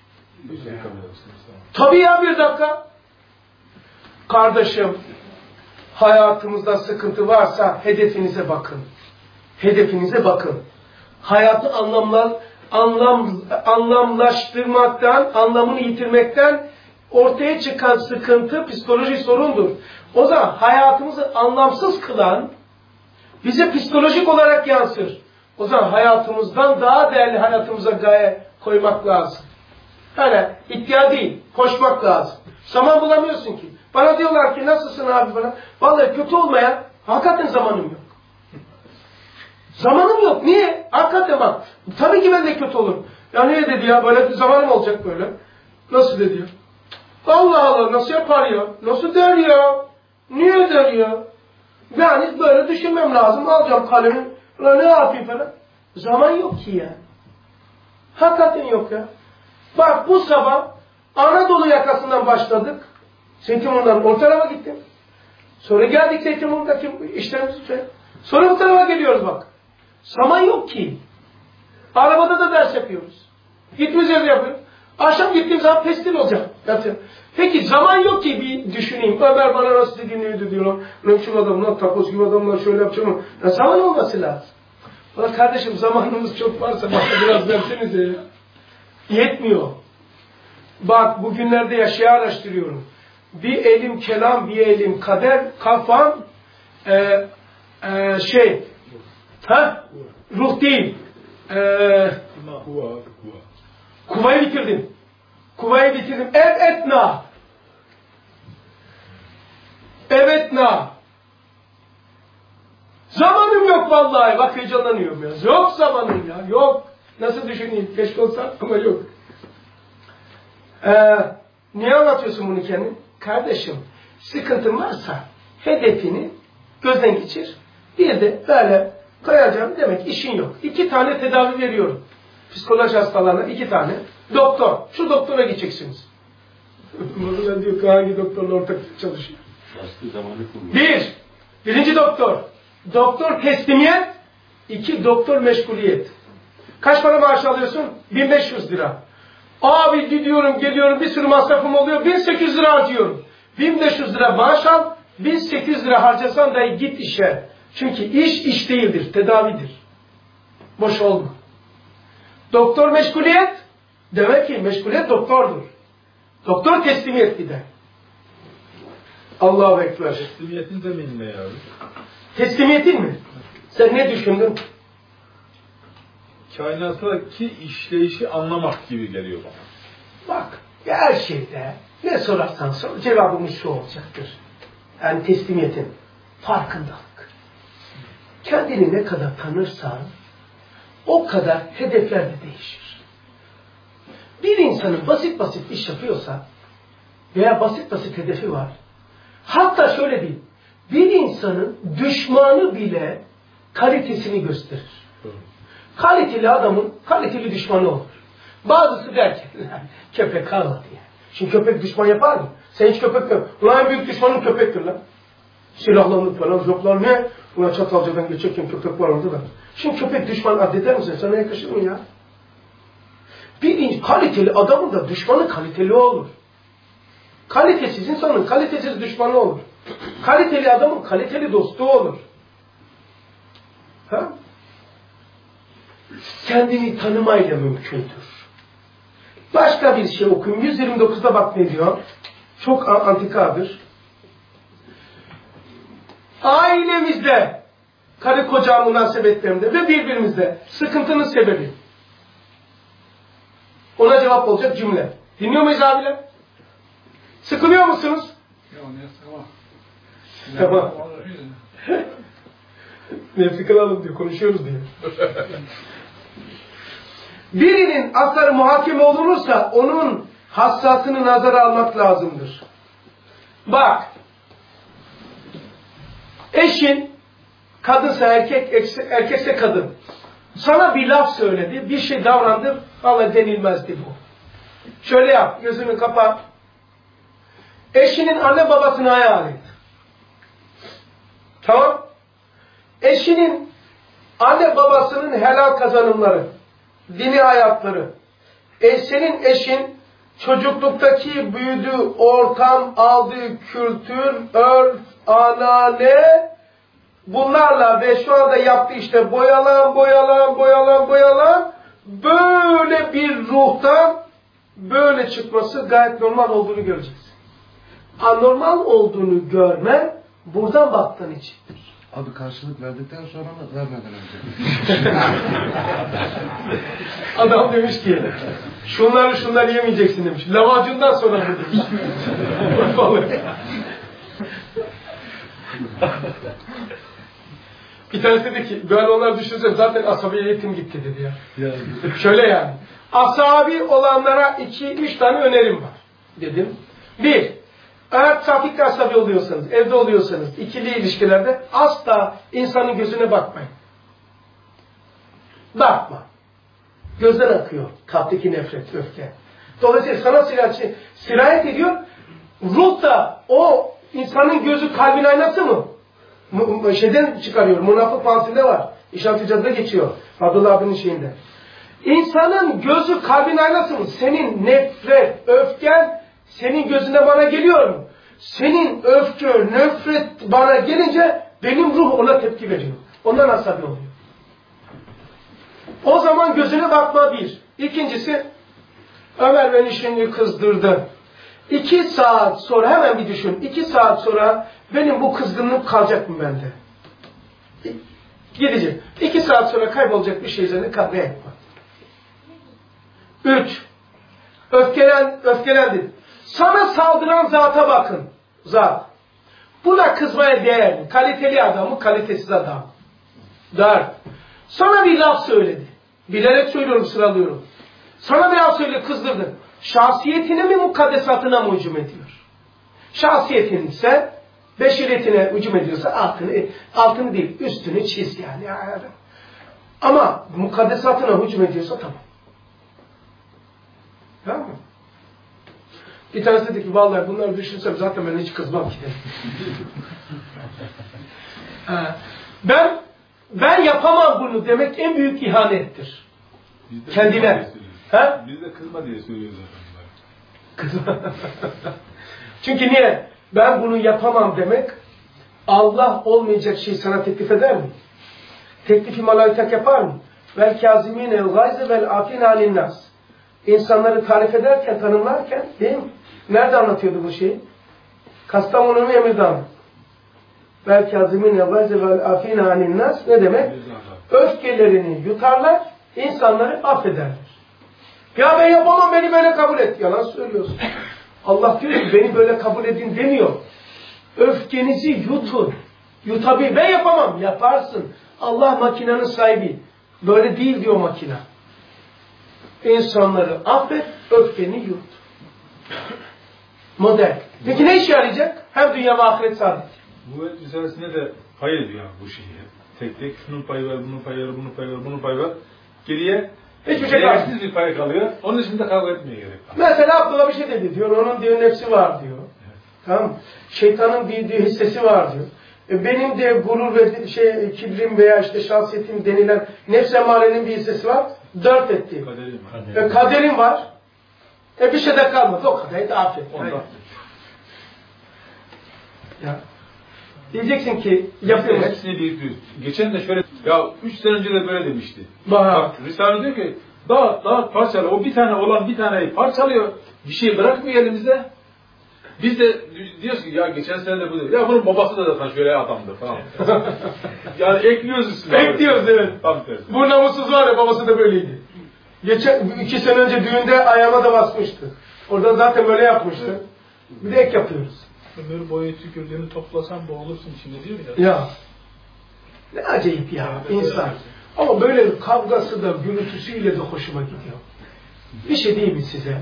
Tabii ya, bir dakika. Kardeşim, hayatımızda sıkıntı varsa hedefinize bakın. Hedefinize bakın. Hayatı anlamlar, anlam, anlamlaştırmaktan, anlamını yitirmekten ortaya çıkan sıkıntı psikolojik sorundur. O zaman hayatımızı anlamsız kılan bize psikolojik olarak yansır. O zaman hayatımızdan daha değerli hayatımıza gaye koymak lazım. Yani ihtiyar değil, koşmak lazım. Zaman bulamıyorsun ki. Bana diyorlar ki nasılsın abi bana? Vallahi kötü olmaya hakikaten zamanım yok. Zamanım yok. Niye? Hakikaten bak. Tabii ki ben de kötü olurum. Ya niye dedi ya? Böyle bir zamanım olacak böyle. Nasıl dedi ya? Allah Allah, nasıl yapar ya? Nasıl der ya? Niye der ya? Yani böyle düşünmem lazım. Alacağım kalemi. Ulan ne yapayım falan. Zaman yok ki ya. Hakikaten yok ya. Bak bu sabah Anadolu yakasından başladık. Zeytinburnu'ndan o tarafa gittim. Sonra geldik Zeytinburnu'ndaki işlerimizi söyle. Sonra bu tarafa geliyoruz bak. Zaman yok ki. Arabada da ders yapıyoruz. Gittiğimiz yerde yapıyoruz. Akşam gittiğim zaman pestil olacak. Yatıyorum. Peki zaman yok ki bir düşüneyim. Ömer bana nasıl dinliyordu diyorlar. Lan şu adamlar takoz gibi adamlar şöyle yapacağım. Ya zaman olması lazım. Bana kardeşim zamanımız çok varsa bana biraz versenize ya. Yetmiyor. Bak bugünlerde yaşaya araştırıyorum. Bir elim kelam, bir elim kader, kafam e, e, şey ha? Ruh değil. E, Kuvayı bitirdim. Kuvayı bitirdim. Ev etna. Ev etna. Zamanım yok vallahi. Bak heyecanlanıyorum ya. Yok zamanım ya. Yok. Nasıl düşüneyim? Keşke olsa ama yok. Ee, niye anlatıyorsun bunu kendin? Kardeşim, sıkıntın varsa hedefini gözden geçir. Bir de böyle koyacağım demek işin yok. İki tane tedavi veriyorum. Psikoloji hastalarına iki tane. Doktor. Şu doktora gideceksiniz. Burada diyor ki hangi doktorla ortak çalışıyor? Bir. Birinci doktor. Doktor teslimiyet. İki doktor meşguliyet. Kaç para maaş alıyorsun? bin beş yüz lira. Abi gidiyorum geliyorum bir sürü masrafım oluyor. bin sekiz yüz lira harcıyorum. bin beş yüz lira maaş al. bin sekiz yüz lira harcasan dahi git işe. Çünkü iş iş değildir. Tedavidir. Boş olma. Doktor meşguliyet. Demek ki meşguliyet doktordur. Doktor teslimiyet gider. Allahu Ekber.
Teslimiyetin zemini ne abi?
Teslimiyetin mi? Sen ne düşündün?
Kainattaki işleyişi anlamak gibi geliyor bana.
Bak, her şeyde ne sorarsan sor, cevabımız şu olacaktır. Yani teslimiyetin, farkındalık. Kendini ne kadar tanırsan, o kadar hedefler de değişir. Bir insanın basit basit iş yapıyorsa, veya basit basit hedefi var, hatta şöyle diyeyim, bir insanın düşmanı bile kalitesini gösterir. Kaliteli adamın kaliteli düşmanı olur. Bazısı der ki, köpek kalmadı yani. Şimdi köpek düşman yapar mı? Sen hiç köpek mi? Ulan en büyük düşmanın köpektir lan. Silahlanıp falan zoplar ne? Ulan Çatalca'dan geçerken köpek var orada da. Şimdi köpek düşman addeder misin? Sana yakışır mı ya? Bir kaliteli adamın da düşmanı kaliteli olur. Kalitesiz insanın kalitesiz düşmanı olur. Kaliteli adamın kaliteli dostu olur. Ha? Kendini tanımayla mümkündür. Başka bir şey okuyayım. yüz yirmi dokuzda bak ne diyor. Çok antikadır. Ailemizde, karı koca münasebetlerinde ve birbirimizde sıkıntının sebebi. Ona cevap olacak cümle. Dinliyor muyuz abiler? Sıkılıyor musunuz?
Yok ne sıkılma.
Tamam. Ne sıkılalım diyor, konuşuyoruz diyor. Birinin asları muhakeme olunursa onun hassasını nazara almak lazımdır. Bak, eşin kadınsa erkek, erkekse kadın sana bir laf söyledi, bir şey davrandı, vallahi denilmezdi bu. Şöyle yap, gözünü kapa. Eşinin anne babasını hayal et. Tamam? Eşinin anne babasının helal kazanımları, dini hayatları, e senin eşin çocukluktaki büyüdüğü ortam, aldığı kültür, örf, anane, bunlarla ve şu anda yaptığı işte boyalan, boyalan, boyalan, boyalan, böyle bir ruhtan böyle çıkması gayet normal olduğunu göreceksin. Anormal olduğunu görmen buradan baktığın içindir.
Abi karşılık verdikten sonra mı vermeden önce?
Adam demiş ki şunları şunları yemeyeceksin demiş. Lavacundan sonra mı demiş. Bir tanesi dedi ki böyle onlar düşünse zaten asabi eğitim gitti dedi ya.
Yani.
Şöyle yani. Asabi olanlara iki, üç tane önerim var dedim. Bir, eğer trafikte asabi oluyorsanız, evde oluyorsanız, ikili ilişkilerde asla insanın gözüne bakmayın. Bakma. Gözden akıyor kalpteki nefret, öfke. Dolayısıyla sana sirayet, sirayet ediyor. Ruh da o insanın gözü kalbin aynası mı? Şeyden çıkarıyor. Münafık fansinde var. İşaret icazda geçiyor. Abdullah abinin şeyinde. İnsanın gözü kalbin aynası mı? Senin nefret, öfken senin gözüne bana geliyor mu? Senin öfke, nefret bana gelince benim ruh ona tepki veriyor. Ondan asabi oluyor. O zaman gözüne bakma bir. İkincisi, Ömer beni şimdi kızdırdı. İki saat sonra, hemen bir düşün. İki saat sonra benim bu kızgınlığım kalacak mı bende? Gidecek. İki saat sonra kaybolacak bir şey üzerine kavga etme. Üç, öfkelen, öfkelendin. Sana saldıran zata bakın. Zat. Buna kızmaya değer mi? Kaliteli adam mı, kalitesiz adam mı? Dört. Sana bir laf söyledi. Bilerek söylüyorum, sıralıyorum. Sana bir laf söyledi, kızdırdı. Şahsiyetine mi, mukaddesatına mı hücum ediyor? Şahsiyetin ise beşeriyetine hücum ediyorsa altını, altını değil, üstünü çiz yani. Ama mukaddesatına hücum ediyorsa tamam. Tamam mı? Bir tanesi dedi ki vallahi bunları düşünsem zaten ben hiç kızmam ki. ben ben yapamam bunu demek en büyük ihanettir. Kendine. Ha?
Biz de kızma diye söylüyoruz zaten.
Kızma. Çünkü niye? Ben bunu yapamam demek Allah olmayacak şeyi sana teklif eder mi? Teklifi malayikat yapar mı? Vel kâzimîne el gayze vel afîne alinnas. İnsanları tarif ederken, tanımlarken değil mi? Nerede anlatıyordu bu şeyi? Kastamonu'nun Emirdağ'ı. Vel kâzimîne el gayze vel afîne alinnas ne demek? Öfkelerini yutarlar, insanları affederler. Ya ben yapamam, beni böyle kabul et. Yalan söylüyorsun. Allah diyor ki beni böyle kabul edin demiyor. Öfkenizi yutun. Yutabil. Ben yapamam. Yaparsın. Allah makinenin sahibi. Böyle değil diyor makine. İnsanları affet, öfkeni yut. Model. Peki ne işe yarayacak? Hem dünya ve ahiret saadet.
Bu ayet risalesinde de pay ediyor bu şeyi. Tek tek şunun payı var, bunun payı var, bunun payı var, bunun payı var. Geriye
hiçbir şey kalmıyor.
Gereksiz bir pay kalıyor. Onun dışında kavga etmeye gerek var.
Mesela Abdullah bir şey dedi diyor. Onun diyor nefsi var diyor. Evet. Tamam. Şeytanın bir diyor hissesi var diyor. E benim de gurur ve şey kibrim veya işte şahsiyetim denilen nefs emarenin bir hissesi var. Dört etti.
Kaderim var.
E kaderim var. E bir şey de kalmadı. O kadar da affet. Ya. Diyeceksin ki yapıyoruz.
Hepsini biriktiriyoruz. Geçen de şöyle, ya üç sene önce de böyle demişti.
Bahar.
Bak Risale diyor ki, dağıt dağıt parçala. O bir tane olan bir taneyi parçalıyor. Bir şey bırakmıyor elimizde. Biz de diyoruz ki ya geçen sene de bu dedi. Ya bunun babası da zaten şöyle adamdı falan. Yani ekliyoruz üstüne.
Ekliyoruz evet.
Tam tersi.
Bu namussuz var ya, babası da böyleydi. Geçen iki sene önce düğünde ayağıma da basmıştı. Oradan zaten böyle yapmıştı. Evet. Bir de ek yapıyoruz.
Ömür boyu tükürdüğünü toplasan boğulursun içinde diyor ya.
Ya. Ne acayip ya evet, insan. Evet. Ama böyle kavgası da gürültüsüyle de hoşuma gidiyor. Bir şey değil mi size?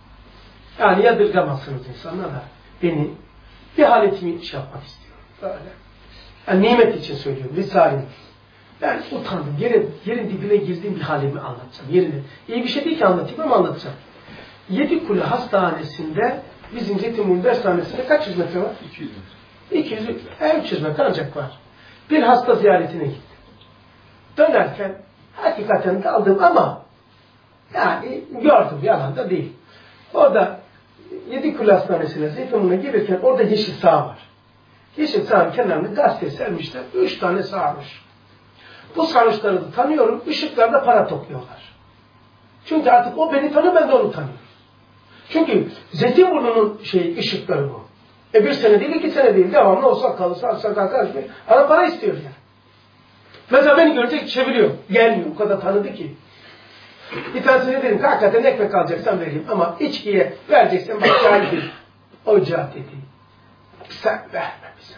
Yani yadırgamazsınız insanlar da beni bir haletimi şey yapmak istiyorum. Böyle. Yani nimet için söylüyorum. Risalim. Yani utandım. Yerin, yerin dibine girdiğim bir halimi anlatacağım. Yerine. İyi bir şey değil ki anlatayım ama anlatacağım. Yedikule Hastanesi'nde bizim Zeytinburnu Dershanesi'nde kaç yüz metre var?
iki yüz metre.
iki yüz, üç yüz metre ancak var. Bir hasta ziyaretine gittim. Dönerken hakikaten daldım ama yani gördüm, yalan da değil. Orada Yedikule Hastanesi'ne Zeytinburnu'na gelirken orada yeşil saha var. Yeşil sahanın kenarında gazete sermişler. Üç tane sarmış. Bu sarmışları da tanıyorum. Işıklarda para topluyorlar. Çünkü artık o beni tanıyor, ben de onu tanıyorum. Çünkü Zeytinburnu'nun şey ışıkları bu. E bir sene değil, iki sene değil. Devamlı olsa kalırsa, olsa kalkarsa. Ana para istiyor yani. Mesela beni görecek çeviriyor. Gelmiyor. O kadar tanıdı ki. Bir tanesine dedim ki hakikaten ekmek alacaksan vereyim. Ama içkiye vereceksen bak geldi. Ocağı dedi. Sen verme bize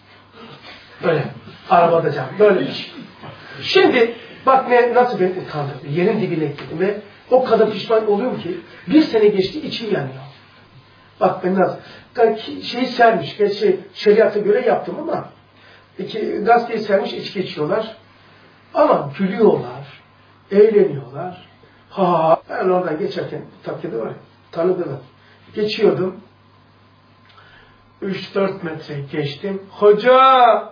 para. Böyle. Arabada canım. Böyle bir şey. Şimdi bak ne nasıl beni utandırdı. Yerin dibine gittim ve o kadar pişman oluyorum ki bir sene geçti içim yanıyor. Bak ben nasıl şeyi sermiş. Gerçi şeriata göre yaptım ama iki, gazeteyi sermiş, içki içiyorlar. Ama gülüyorlar. Eğleniyorlar. Ha, ben oradan geçerken takkede var ya, tanıdılar. Geçiyordum. Üç dört metre geçtim. Hoca!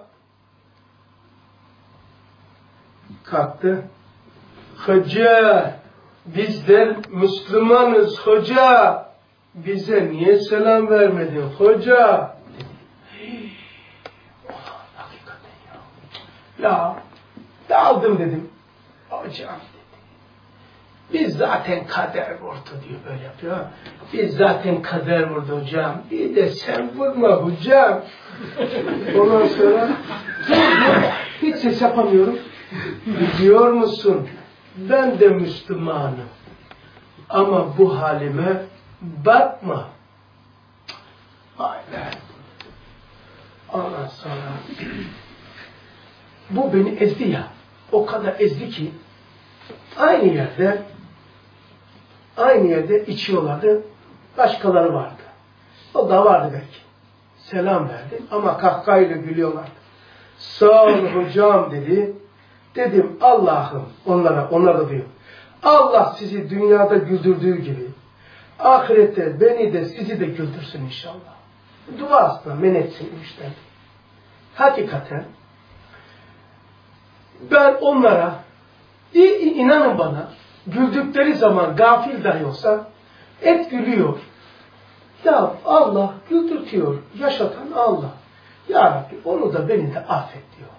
Kalktı. Hoca! Bizler Müslümanız hoca! Bize niye selam vermedin hoca? Dedi. Oh, hakikaten ya. Ya, daldım dedim. Hocam dedi. Biz zaten kader vurdu diyor, böyle yapıyor. Biz zaten kader vurdu hocam. Bir de sen vurma hocam. Ondan sonra hiç ses yapamıyorum. Biliyor musun? Ben de Müslümanım. Ama bu halime bakma. Vay be. Ondan sonra bu beni ezdi ya. o kadar ezdi ki aynı yerde aynı yerde içiyorlardı. Başkaları vardı. O da vardı belki. Selam verdim ama kahkahayla gülüyorlardı. Sağ ol hocam dedi. Dedim Allah'ım onlara, onlar da diyor. Allah sizi dünyada güldürdüğü gibi ahirette beni de sizi de güldürsün inşallah. Dua aslında men etsin işte. Hakikaten ben onlara inanın bana güldükleri zaman gafil dahi olsa et gülüyor. Ya Allah güldürtüyor. Yaşatan Allah. Ya Rabbi onu da beni de affet diyor.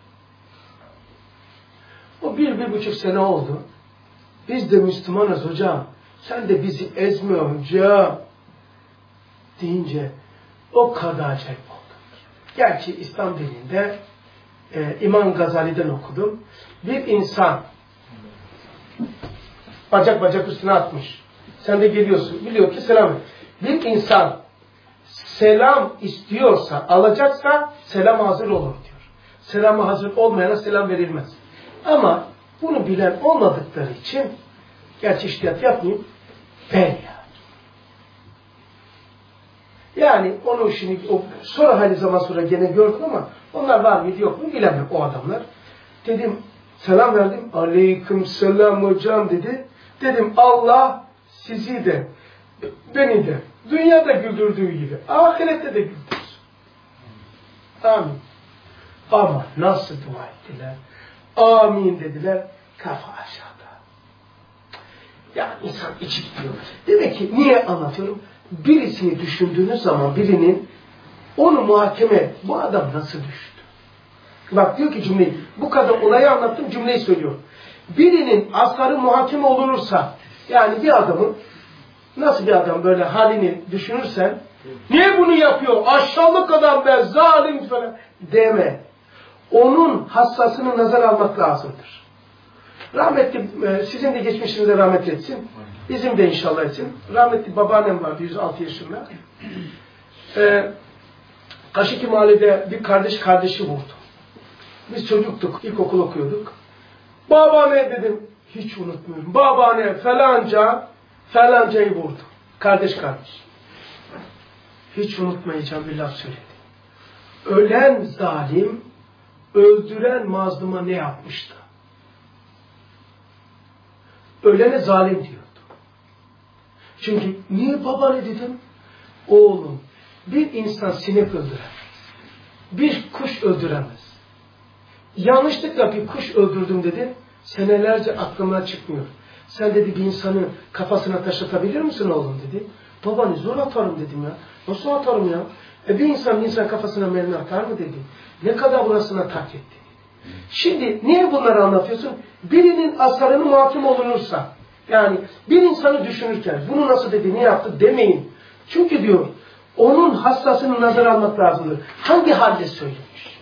O bir, bir buçuk sene oldu. Biz de Müslümanız hocam. Sen de bizi ezme hocam. Deyince o kadar acayip oldu. Gerçi İslam dininde e, İmam Gazali'den okudum. Bir insan bacak bacak üstüne atmış. Sen de geliyorsun. Biliyor ki selam et. Bir insan selam istiyorsa, alacaksa selam hazır olur diyor. Selamı hazır olmayana selam verilmez. Ama bunu bilen olmadıkları için gerçi iştiyat yapmayayım ben ya. Yani onu şimdi o, sonra hani zaman sonra gene gördüm ama onlar var mıydı yok mu bilemem o adamlar. Dedim selam verdim. Aleyküm selam hocam dedi. Dedim Allah sizi de beni de dünyada güldürdüğü gibi ahirette de güldürsün. Amin. Ama nasıl dua ettiler? Amin dediler. Kafa aşağıda. Ya insan içip diyor. Demek ki niye anlatıyorum? Birisini düşündüğünüz zaman birinin onu muhakeme bu adam nasıl düştü? Bak diyor ki cümleyi bu kadar olayı anlattım cümleyi söylüyor. Birinin asarı muhakeme olursa yani bir adamın nasıl bir adam böyle halini düşünürsen niye bunu yapıyor? Aşağılık adam be zalim falan deme. Onun hassasını nazar almak lazımdır. Rahmetli, sizin de geçmişinize rahmet etsin. Bizim de inşallah etsin. Rahmetli babaannem vardı yüz altı yaşında. Ee, Kaşıklı mahallede bir kardeş kardeşi vurdu. Biz çocuktuk, ilkokul okuyorduk. Babaanne dedim, hiç unutmuyorum. Babaanne falanca, falancayı vurdu. Kardeş kardeş. Hiç unutmayacağım bir laf söyledi. Ölen zalim, öldüren mazluma ne yapmıştı? Ölene zalim diyordu. Çünkü niye babaanne dedim? Oğlum, bir insan sinek öldüremez. Bir kuş öldüremez. Yanlışlıkla bir kuş öldürdüm dedi. Senelerce aklımdan çıkmıyor. Sen dedi bir insanı kafasına taş atabilir misin oğlum dedi. Babaanne zor atarım dedim ya. Nasıl atarım ya? E bir insan bir insan kafasına mermi atar mı dedi. Ne kadar burasına tak etti. Şimdi niye bunları anlatıyorsun? Birinin asarını muhakim olunursa, yani bir insanı düşünürken bunu nasıl dedi, ne yaptı demeyin. Çünkü diyor, onun hassasını nazar almak lazımdır. Hangi halde söylemiş?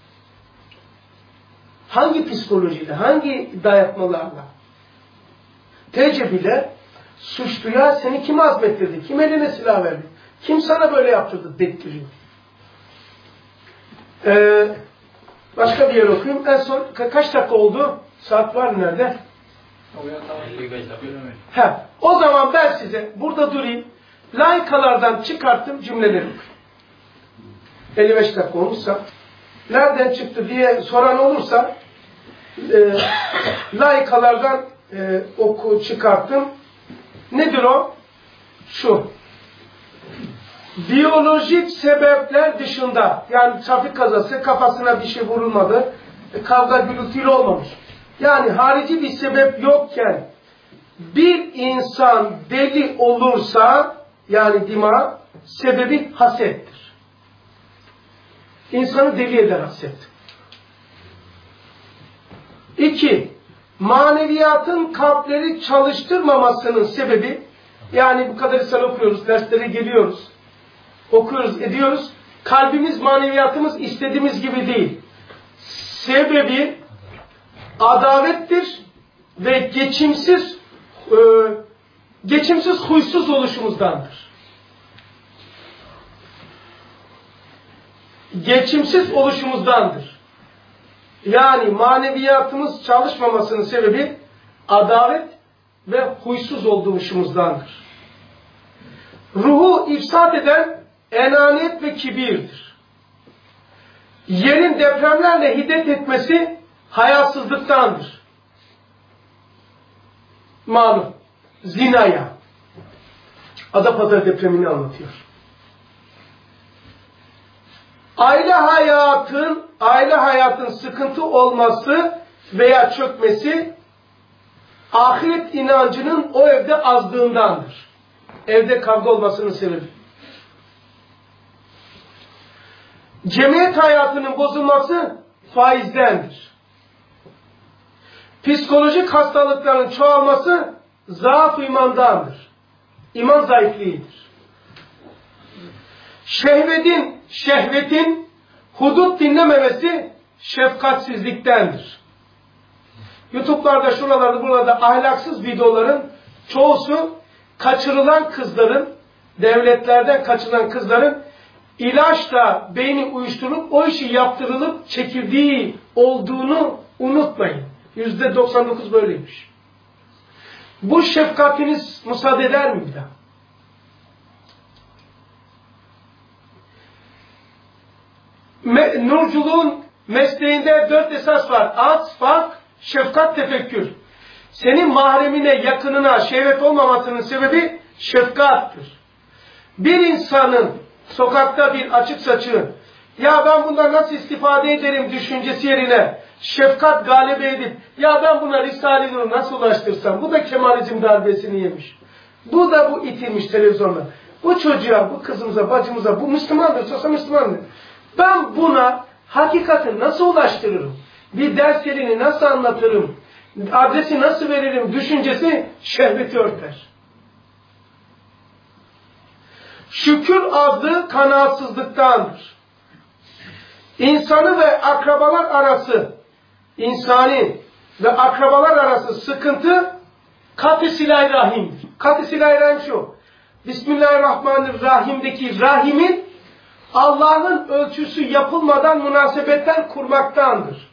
Hangi psikolojiyle, hangi dayatmalarla? Tecrübeyle suçluya seni kim azmettirdi, kim eline silah verdi, kim sana böyle yaptırdı dettiriyor. Ee, başka bir yer okuyayım. En son ka kaç dakika oldu? Saat var nerede?
elli beş dakika.
He, o zaman ben size burada durayım. Laikalardan çıkarttım cümleleri. elli beş dakika olursa nereden çıktı diye soran olursa e, laikalardan e, oku çıkarttım. Nedir o? Şu. Biyolojik sebepler dışında, yani trafik kazası, kafasına bir şey vurulmadı, kavga gürültüyle olmamış. Yani harici bir sebep yokken bir insan deli olursa, yani dima, sebebi hasettir. İnsanı deli eder haset. İki, maneviyatın kalpleri çalıştırmamasının sebebi, yani bu kadar insan okuyoruz, derslere geliyoruz, okuyoruz, ediyoruz. Kalbimiz, maneviyatımız istediğimiz gibi değil. Sebebi adalettir ve geçimsiz e, geçimsiz huysuz oluşumuzdandır. Geçimsiz oluşumuzdandır. Yani maneviyatımız çalışmamasının sebebi adalet ve huysuz olduğumuzdandır. Ruhu ifsad eden enaniyet ve kibirdir. Yerin depremlerle hiddet etmesi hayasızlıktandır. Malum, zinaya. Adapazarı depremini anlatıyor. Aile hayatın, aile hayatın sıkıntı olması veya çökmesi, ahiret inancının o evde azdığındandır. Evde kavga olmasının sebebi. Cemiyet hayatının bozulması faizdendir. Psikolojik hastalıkların çoğalması zaaf imandandır. İman zayıflığıdır. Şehvetin, şehvetin hudut dinlememesi şefkatsizliktendir. YouTube'larda, şuralarda, burada ahlaksız videoların çoğusu kaçırılan kızların, devletlerden kaçırılan kızların ilaçla beyni uyuşturup o işi yaptırılıp çekildiği olduğunu unutmayın. yüzde doksan dokuz böyleymiş. Bu şefkatiniz müsaade eder mi bir daha? Me Nurculuğun mesleğinde dört esas var. Ats, fark, şefkat, tefekkür. Senin mahremine, yakınına şehvet olmamasının sebebi şefkattır. Bir insanın sokakta bir açık saçı, ya ben bundan nasıl istifade ederim düşüncesi yerine şefkat galebe edip, ya ben buna Risale-i Nur'u nasıl ulaştırsam, bu da Kemalizm darbesini yemiş. Bu da bu itilmiş televizyonda. Bu çocuğa, bu kızımıza, bacımıza, bu Müslümandır, sosyal Müslümandır. Ben buna hakikati nasıl ulaştırırım? Bir ders yerini nasıl anlatırım? Adresi nasıl veririm? Düşüncesi şehveti örter. Şükür azlığı kanaatsızlıktandır. İnsanı ve akrabalar arası, insani ve akrabalar arası sıkıntı kat-ı silah-i rahimdir. Kat-ı silah-i rahim şu: Bismillahirrahmanirrahim'deki rahimin Allah'ın ölçüsü yapılmadan münasebetten kurmaktandır.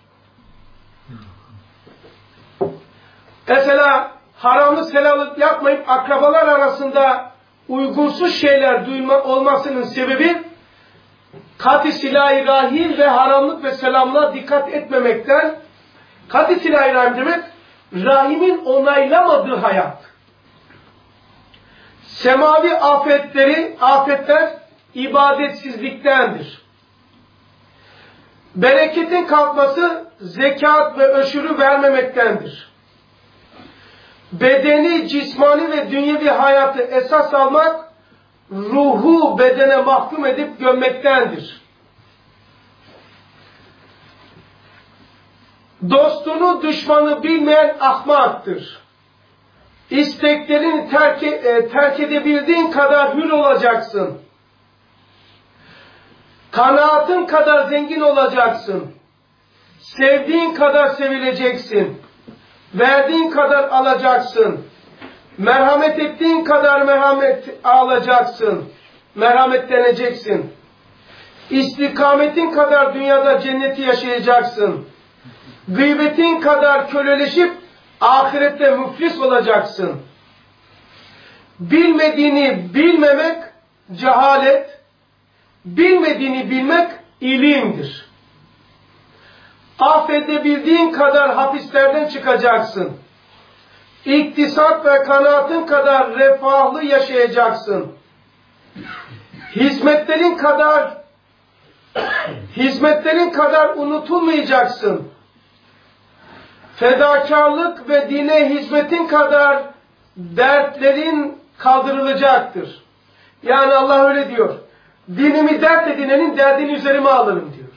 Mesela haramlık helallık yapmayıp akrabalar arasında uygunsuz şeyler duyma olmasının sebebi kat-ı silah-i rahim ve haramlık ve selamlığa dikkat etmemekten. Kat-ı silah-i rahim demek rahimin onaylamadığı hayat. Semavi afetleri, afetler ibadetsizliktendir. Bereketin kalkması zekat ve öşürü vermemektendir. Bedeni, cismani ve dünyevi hayatı esas almak, ruhu bedene mahkum edip gömmektendir. Dostunu, düşmanı bilmeyen ahmaktır. İsteklerini terk, e, terk edebildiğin kadar hür olacaksın. Kanaatın kadar zengin olacaksın. Sevdiğin kadar sevileceksin. Verdiğin kadar alacaksın. Merhamet ettiğin kadar merhamet alacaksın. Merhametleneceksin. İstikametin kadar dünyada cenneti yaşayacaksın. Gıybetin kadar köleleşip ahirette müflis olacaksın. Bilmediğini bilmemek cehalet, bilmediğini bilmek ilimdir. Affedebildiğin kadar hapislerden çıkacaksın. İktisat ve kanaatın kadar refahlı yaşayacaksın. Hizmetlerin kadar hizmetlerin kadar unutulmayacaksın. Fedakarlık ve dine hizmetin kadar dertlerin kaldırılacaktır. Yani Allah öyle diyor: dinimi dert edinenin derdini üzerime alırım diyor.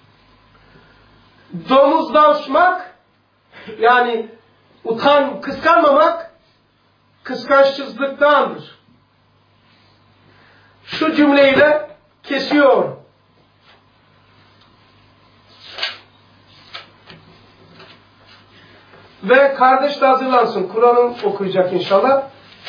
Domuzlaşmak, yani utan, kıskanmamak, kıskançsızlıktandır. Şu cümleyle kesiyor. Ve kardeş de hazırlansın. Kur'an'ı okuyacak inşallah.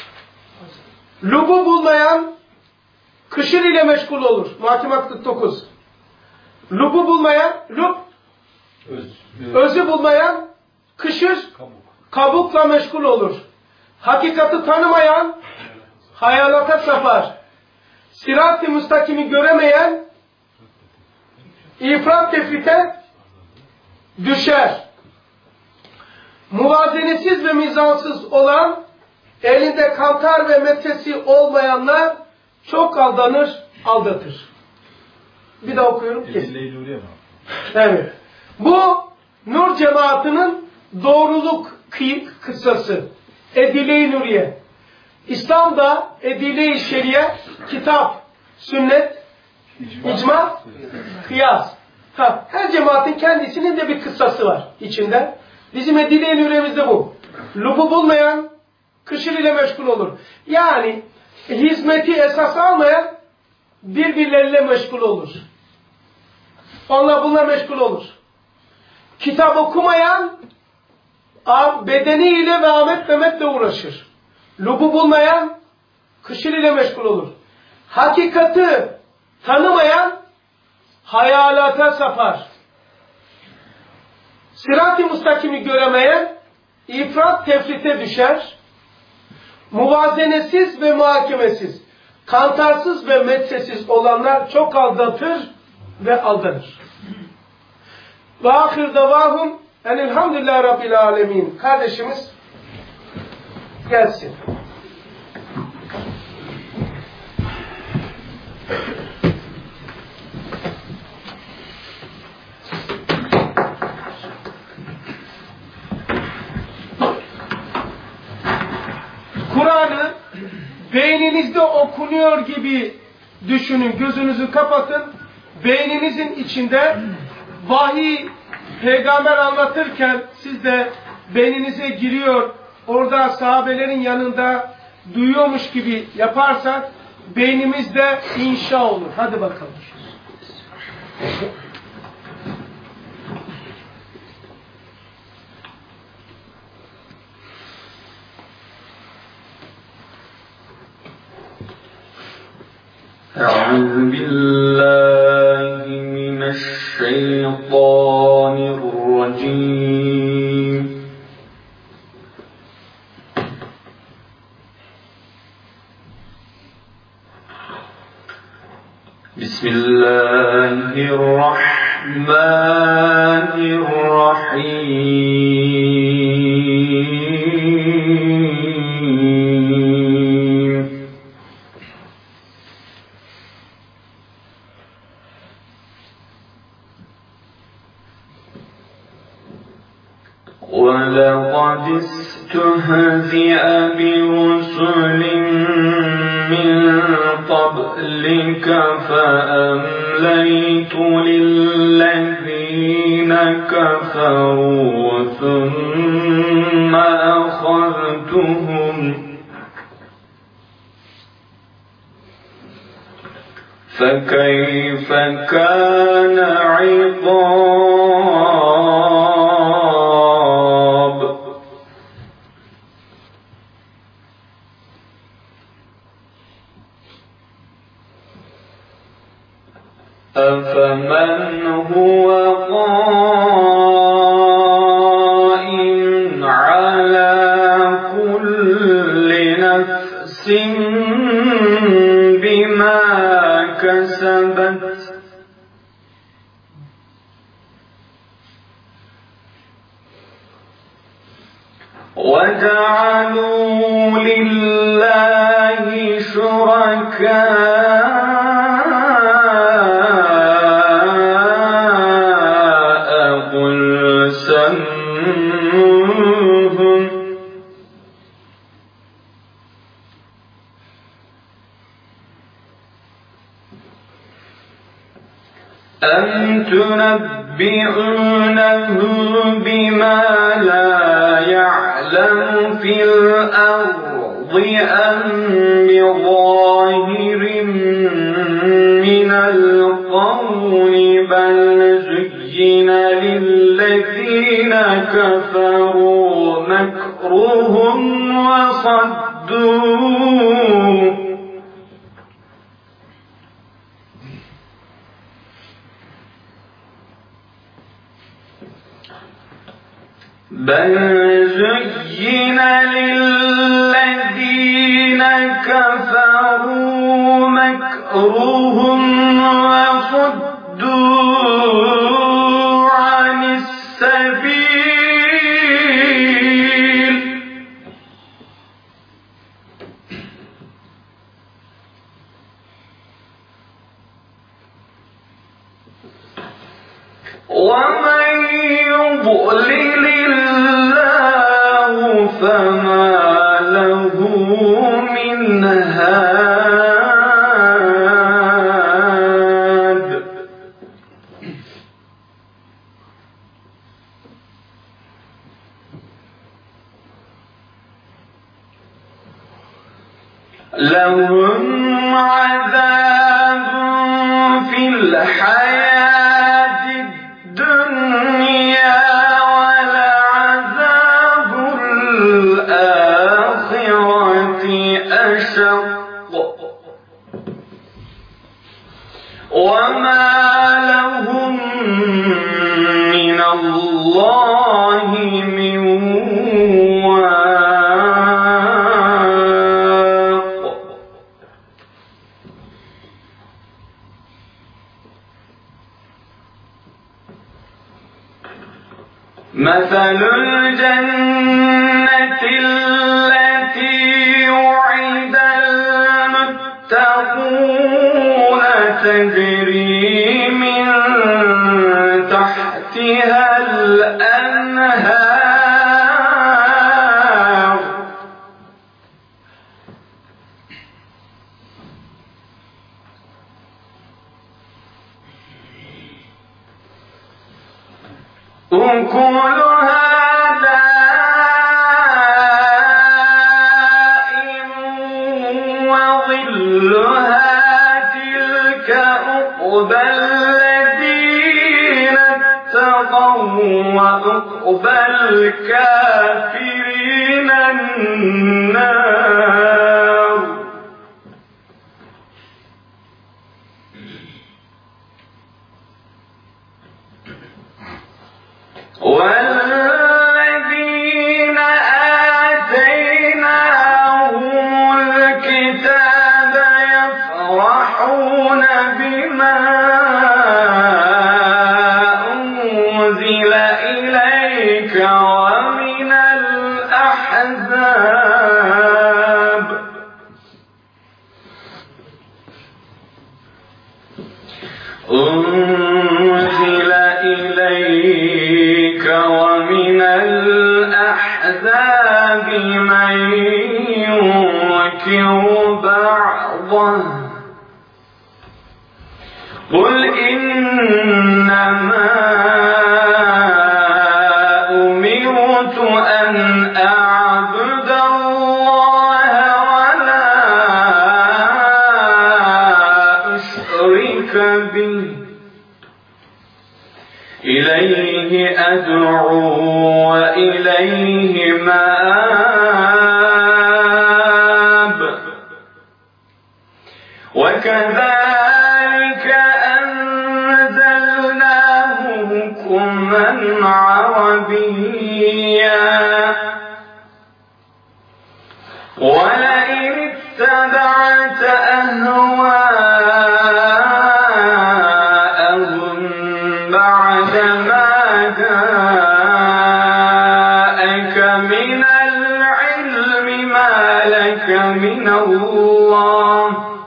Lubu bulmayan kışır ile meşgul olur. Muhakemat kırk dokuz. Lubu bulmayan, lub
Öz.
Özü bulmayan kışır, kabukla meşgul olur. Hakikati tanımayan hayalata sapar. Sirat-ı müstakimi göremeyen ifrat tefrite düşer. Muvazenesiz ve mizansız olan, elinde kantar ve metresi olmayanlar çok aldanır, aldatır. Bir daha okuyorum ki. Evet. Bu Nur cemaatinin doğruluk kıssası. Edile-i Nuriye. İslam'da Edile-i Şeriye, kitap, sünnet, icma, kıyas. Ha, her cemaatin kendisinin de bir kıssası var içinde. Bizim Edile-i Nuriye'mizde bu. Lubu bulmayan kışır ile meşgul olur. Yani hizmeti esas almayan birbirleriyle meşgul olur. Onlar bunlar meşgul olur. Kitap okumayan bedeniyle ve Ahmet Mehmet'le uğraşır. Lubu bulmayan kışır ile meşgul olur. Hakikati tanımayan hayalata sapar. Sirat-ı müstakimi göremeyen ifrat tefrite düşer. Muvazenesiz ve muhakemesiz, kantarsız ve metresiz olanlar çok aldatır ve aldanır. Ve ahir davahum enelhamdülillahi rabbil alemin. Kardeşimiz gelsin. Kur'an'ı beyninizde okunuyor gibi düşünün, gözünüzü kapatın. Beyninizin içinde vahiy, peygamber anlatırken siz de beyninize giriyor, orada sahabelerin yanında duyuyormuş gibi yaparsak beynimizde inşa olur. Hadi bakalım.
أعوذ بالله من الشيطان الرجيم بسم الله الرحمن الرحيم ولقد استهزئ برسل من قبلك فأمليت للذين كفروا ثم أخذتهم فكيف كان عقاب أفمن هو قائم على كل نفس بما كسبت وجعلوا لله شركاء قل سموهم أم تنبئونه بما لا يعلم في الأرض أم بظاهر من القول بل زين للذين كفروا مكرهم وصدوا بل زين للذين كفروا مكرهم وصدوا عن السبيل ومن يضلل الله فما له من هاد لهم عذاب في الحياة الدنيا ولعذاب الآخرة أشق وما لهم من الله من واق مثل الجنة التي وعد المتقون تجري من تحتها الأنهار أكلها دائم وظلها تلك عقبى الذين اتقوا وعقبى الكافرين النار والذين آتيناهم الكتاب يفرحون بما أنزل إليك ومن الأحزاب أنزل إليك ومن الأحزاب من ينكر بعضه قل إنما أمرت أن أعبد الله ولا أشرك به إليه أدعو وإليه مآب وكذلك أنزلناه حكما عربيا ولئن اتبعت أهواءهم بعد ما جاءك من العلم ما لك من الله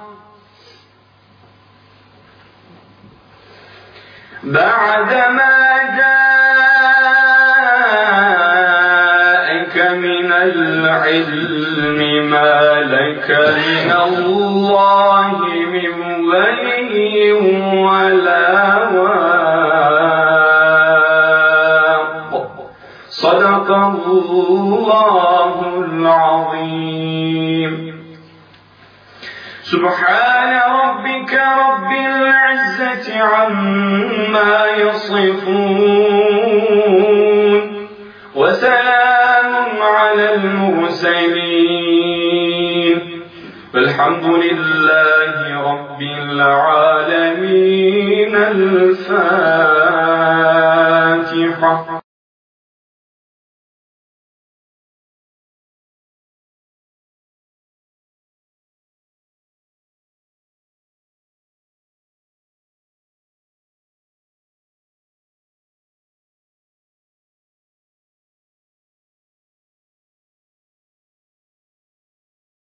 بعد ما جاءك من العلم ما لك من الله من ولي ولا واق صدق الله العظيم سبحان ربك رب العزة عما يصفون وسلام على المرسلين والحمد لله رب العالمين الفاتحة.